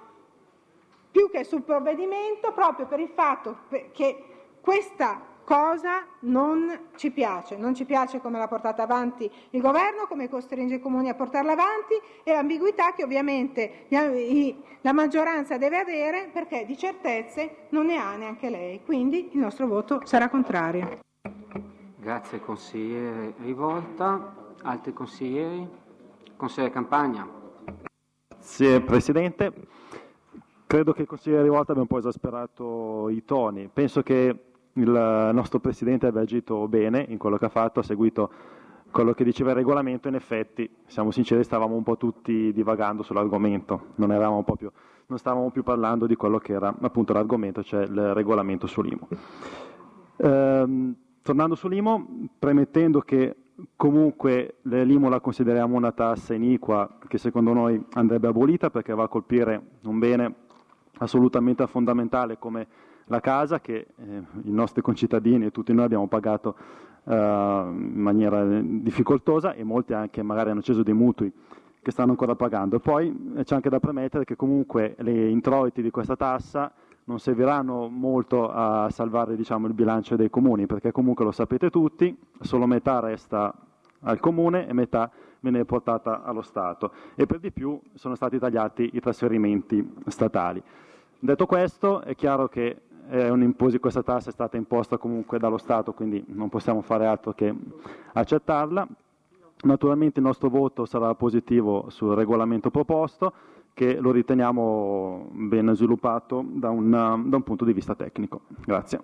più che sul provvedimento, proprio per il fatto che questa cosa non ci piace, non ci piace come l'ha portata avanti il governo, come costringe i comuni a portarla avanti e l'ambiguità che ovviamente la maggioranza deve avere, perché di certezze non ne ha neanche lei, quindi il nostro voto sarà contrario. Grazie consigliere Rivolta. Altri consiglieri? Consigliere Campagna. Grazie Presidente. Credo che il consigliere Rivolta abbia un po' esasperato i toni. Penso che il nostro Presidente abbia agito bene in quello che ha fatto, ha seguito quello che diceva il regolamento. In effetti, siamo sinceri, stavamo un po' tutti divagando sull'argomento, non, eravamo proprio, non stavamo più parlando di quello che era appunto l'argomento, cioè il regolamento sull'I M U. Ehm, tornando sull'I M U, premettendo che comunque l'I M U la consideriamo una tassa iniqua che secondo noi andrebbe abolita perché va a colpire un bene assolutamente fondamentale come la casa che eh, i nostri concittadini e tutti noi abbiamo pagato eh, in maniera difficoltosa e molti anche magari hanno acceso dei mutui che stanno ancora pagando. E poi eh, c'è anche da premettere che comunque le introiti di questa tassa non serviranno molto a salvare, diciamo, il bilancio dei comuni, perché comunque lo sapete tutti, solo metà resta al comune e metà viene portata allo Stato e per di più sono stati tagliati i trasferimenti statali. Detto questo, è chiaro che è un'imposi- questa tassa è stata imposta comunque dallo Stato, quindi non possiamo fare altro che accettarla. Naturalmente il nostro voto sarà positivo sul regolamento proposto, che lo riteniamo ben sviluppato da un, da un punto di vista tecnico. Grazie.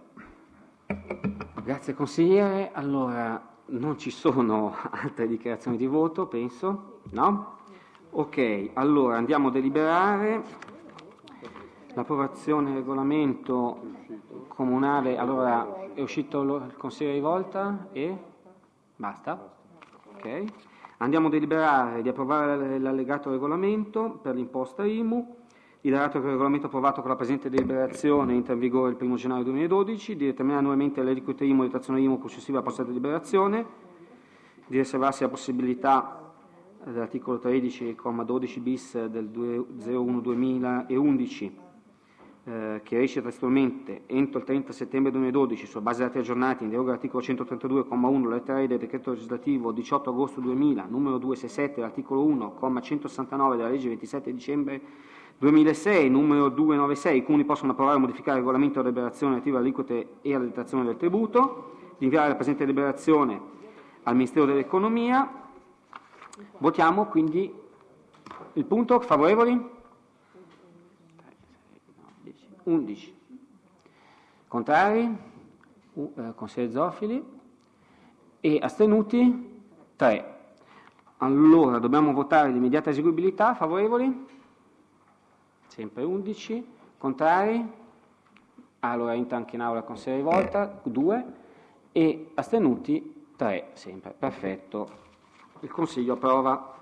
Grazie consigliere. Allora, non ci sono altre dichiarazioni di voto, penso? No? Ok, allora andiamo a deliberare. L'approvazione del regolamento comunale, allora è uscito il consigliere Rivolta e basta? Ok. Andiamo a deliberare di approvare l'allegato regolamento per l'imposta I M U, di dato che il regolamento approvato con la presente deliberazione entra in vigore il primo gennaio duemiladodici, di determinare nuovamente le aliquote I M U e detrazione I M U concessiva alla passata deliberazione, di riservarsi la possibilità dell'articolo tredici, comma dodici bis del zero uno duemilaundici eh, che esce testualmente entro il trenta settembre duemiladodici sulla base dei dati aggiornati in deroga all'articolo centotrentadue, comma uno, lettera E del decreto legislativo diciotto agosto duemila, numero duecentosessantasette, l'articolo uno, comma centosessantanove della legge ventisette dicembre duemilasei, numero duecentonovantasei, i comuni possono approvare o modificare il regolamento della deliberazione relativa alle aliquote e alla detrazione del tributo, di inviare la presente deliberazione al Ministero dell'Economia. Votiamo quindi il punto. Favorevoli? undici. Contrari? uh, eh, consigliere Zoffili, e astenuti tre. Allora dobbiamo votare l'immediata eseguibilità. Favorevoli? Sempre undici. Contrari? Allora entra anche in aula il consigliere Volta, due, e astenuti tre, sempre. Perfetto. Il Consiglio approva.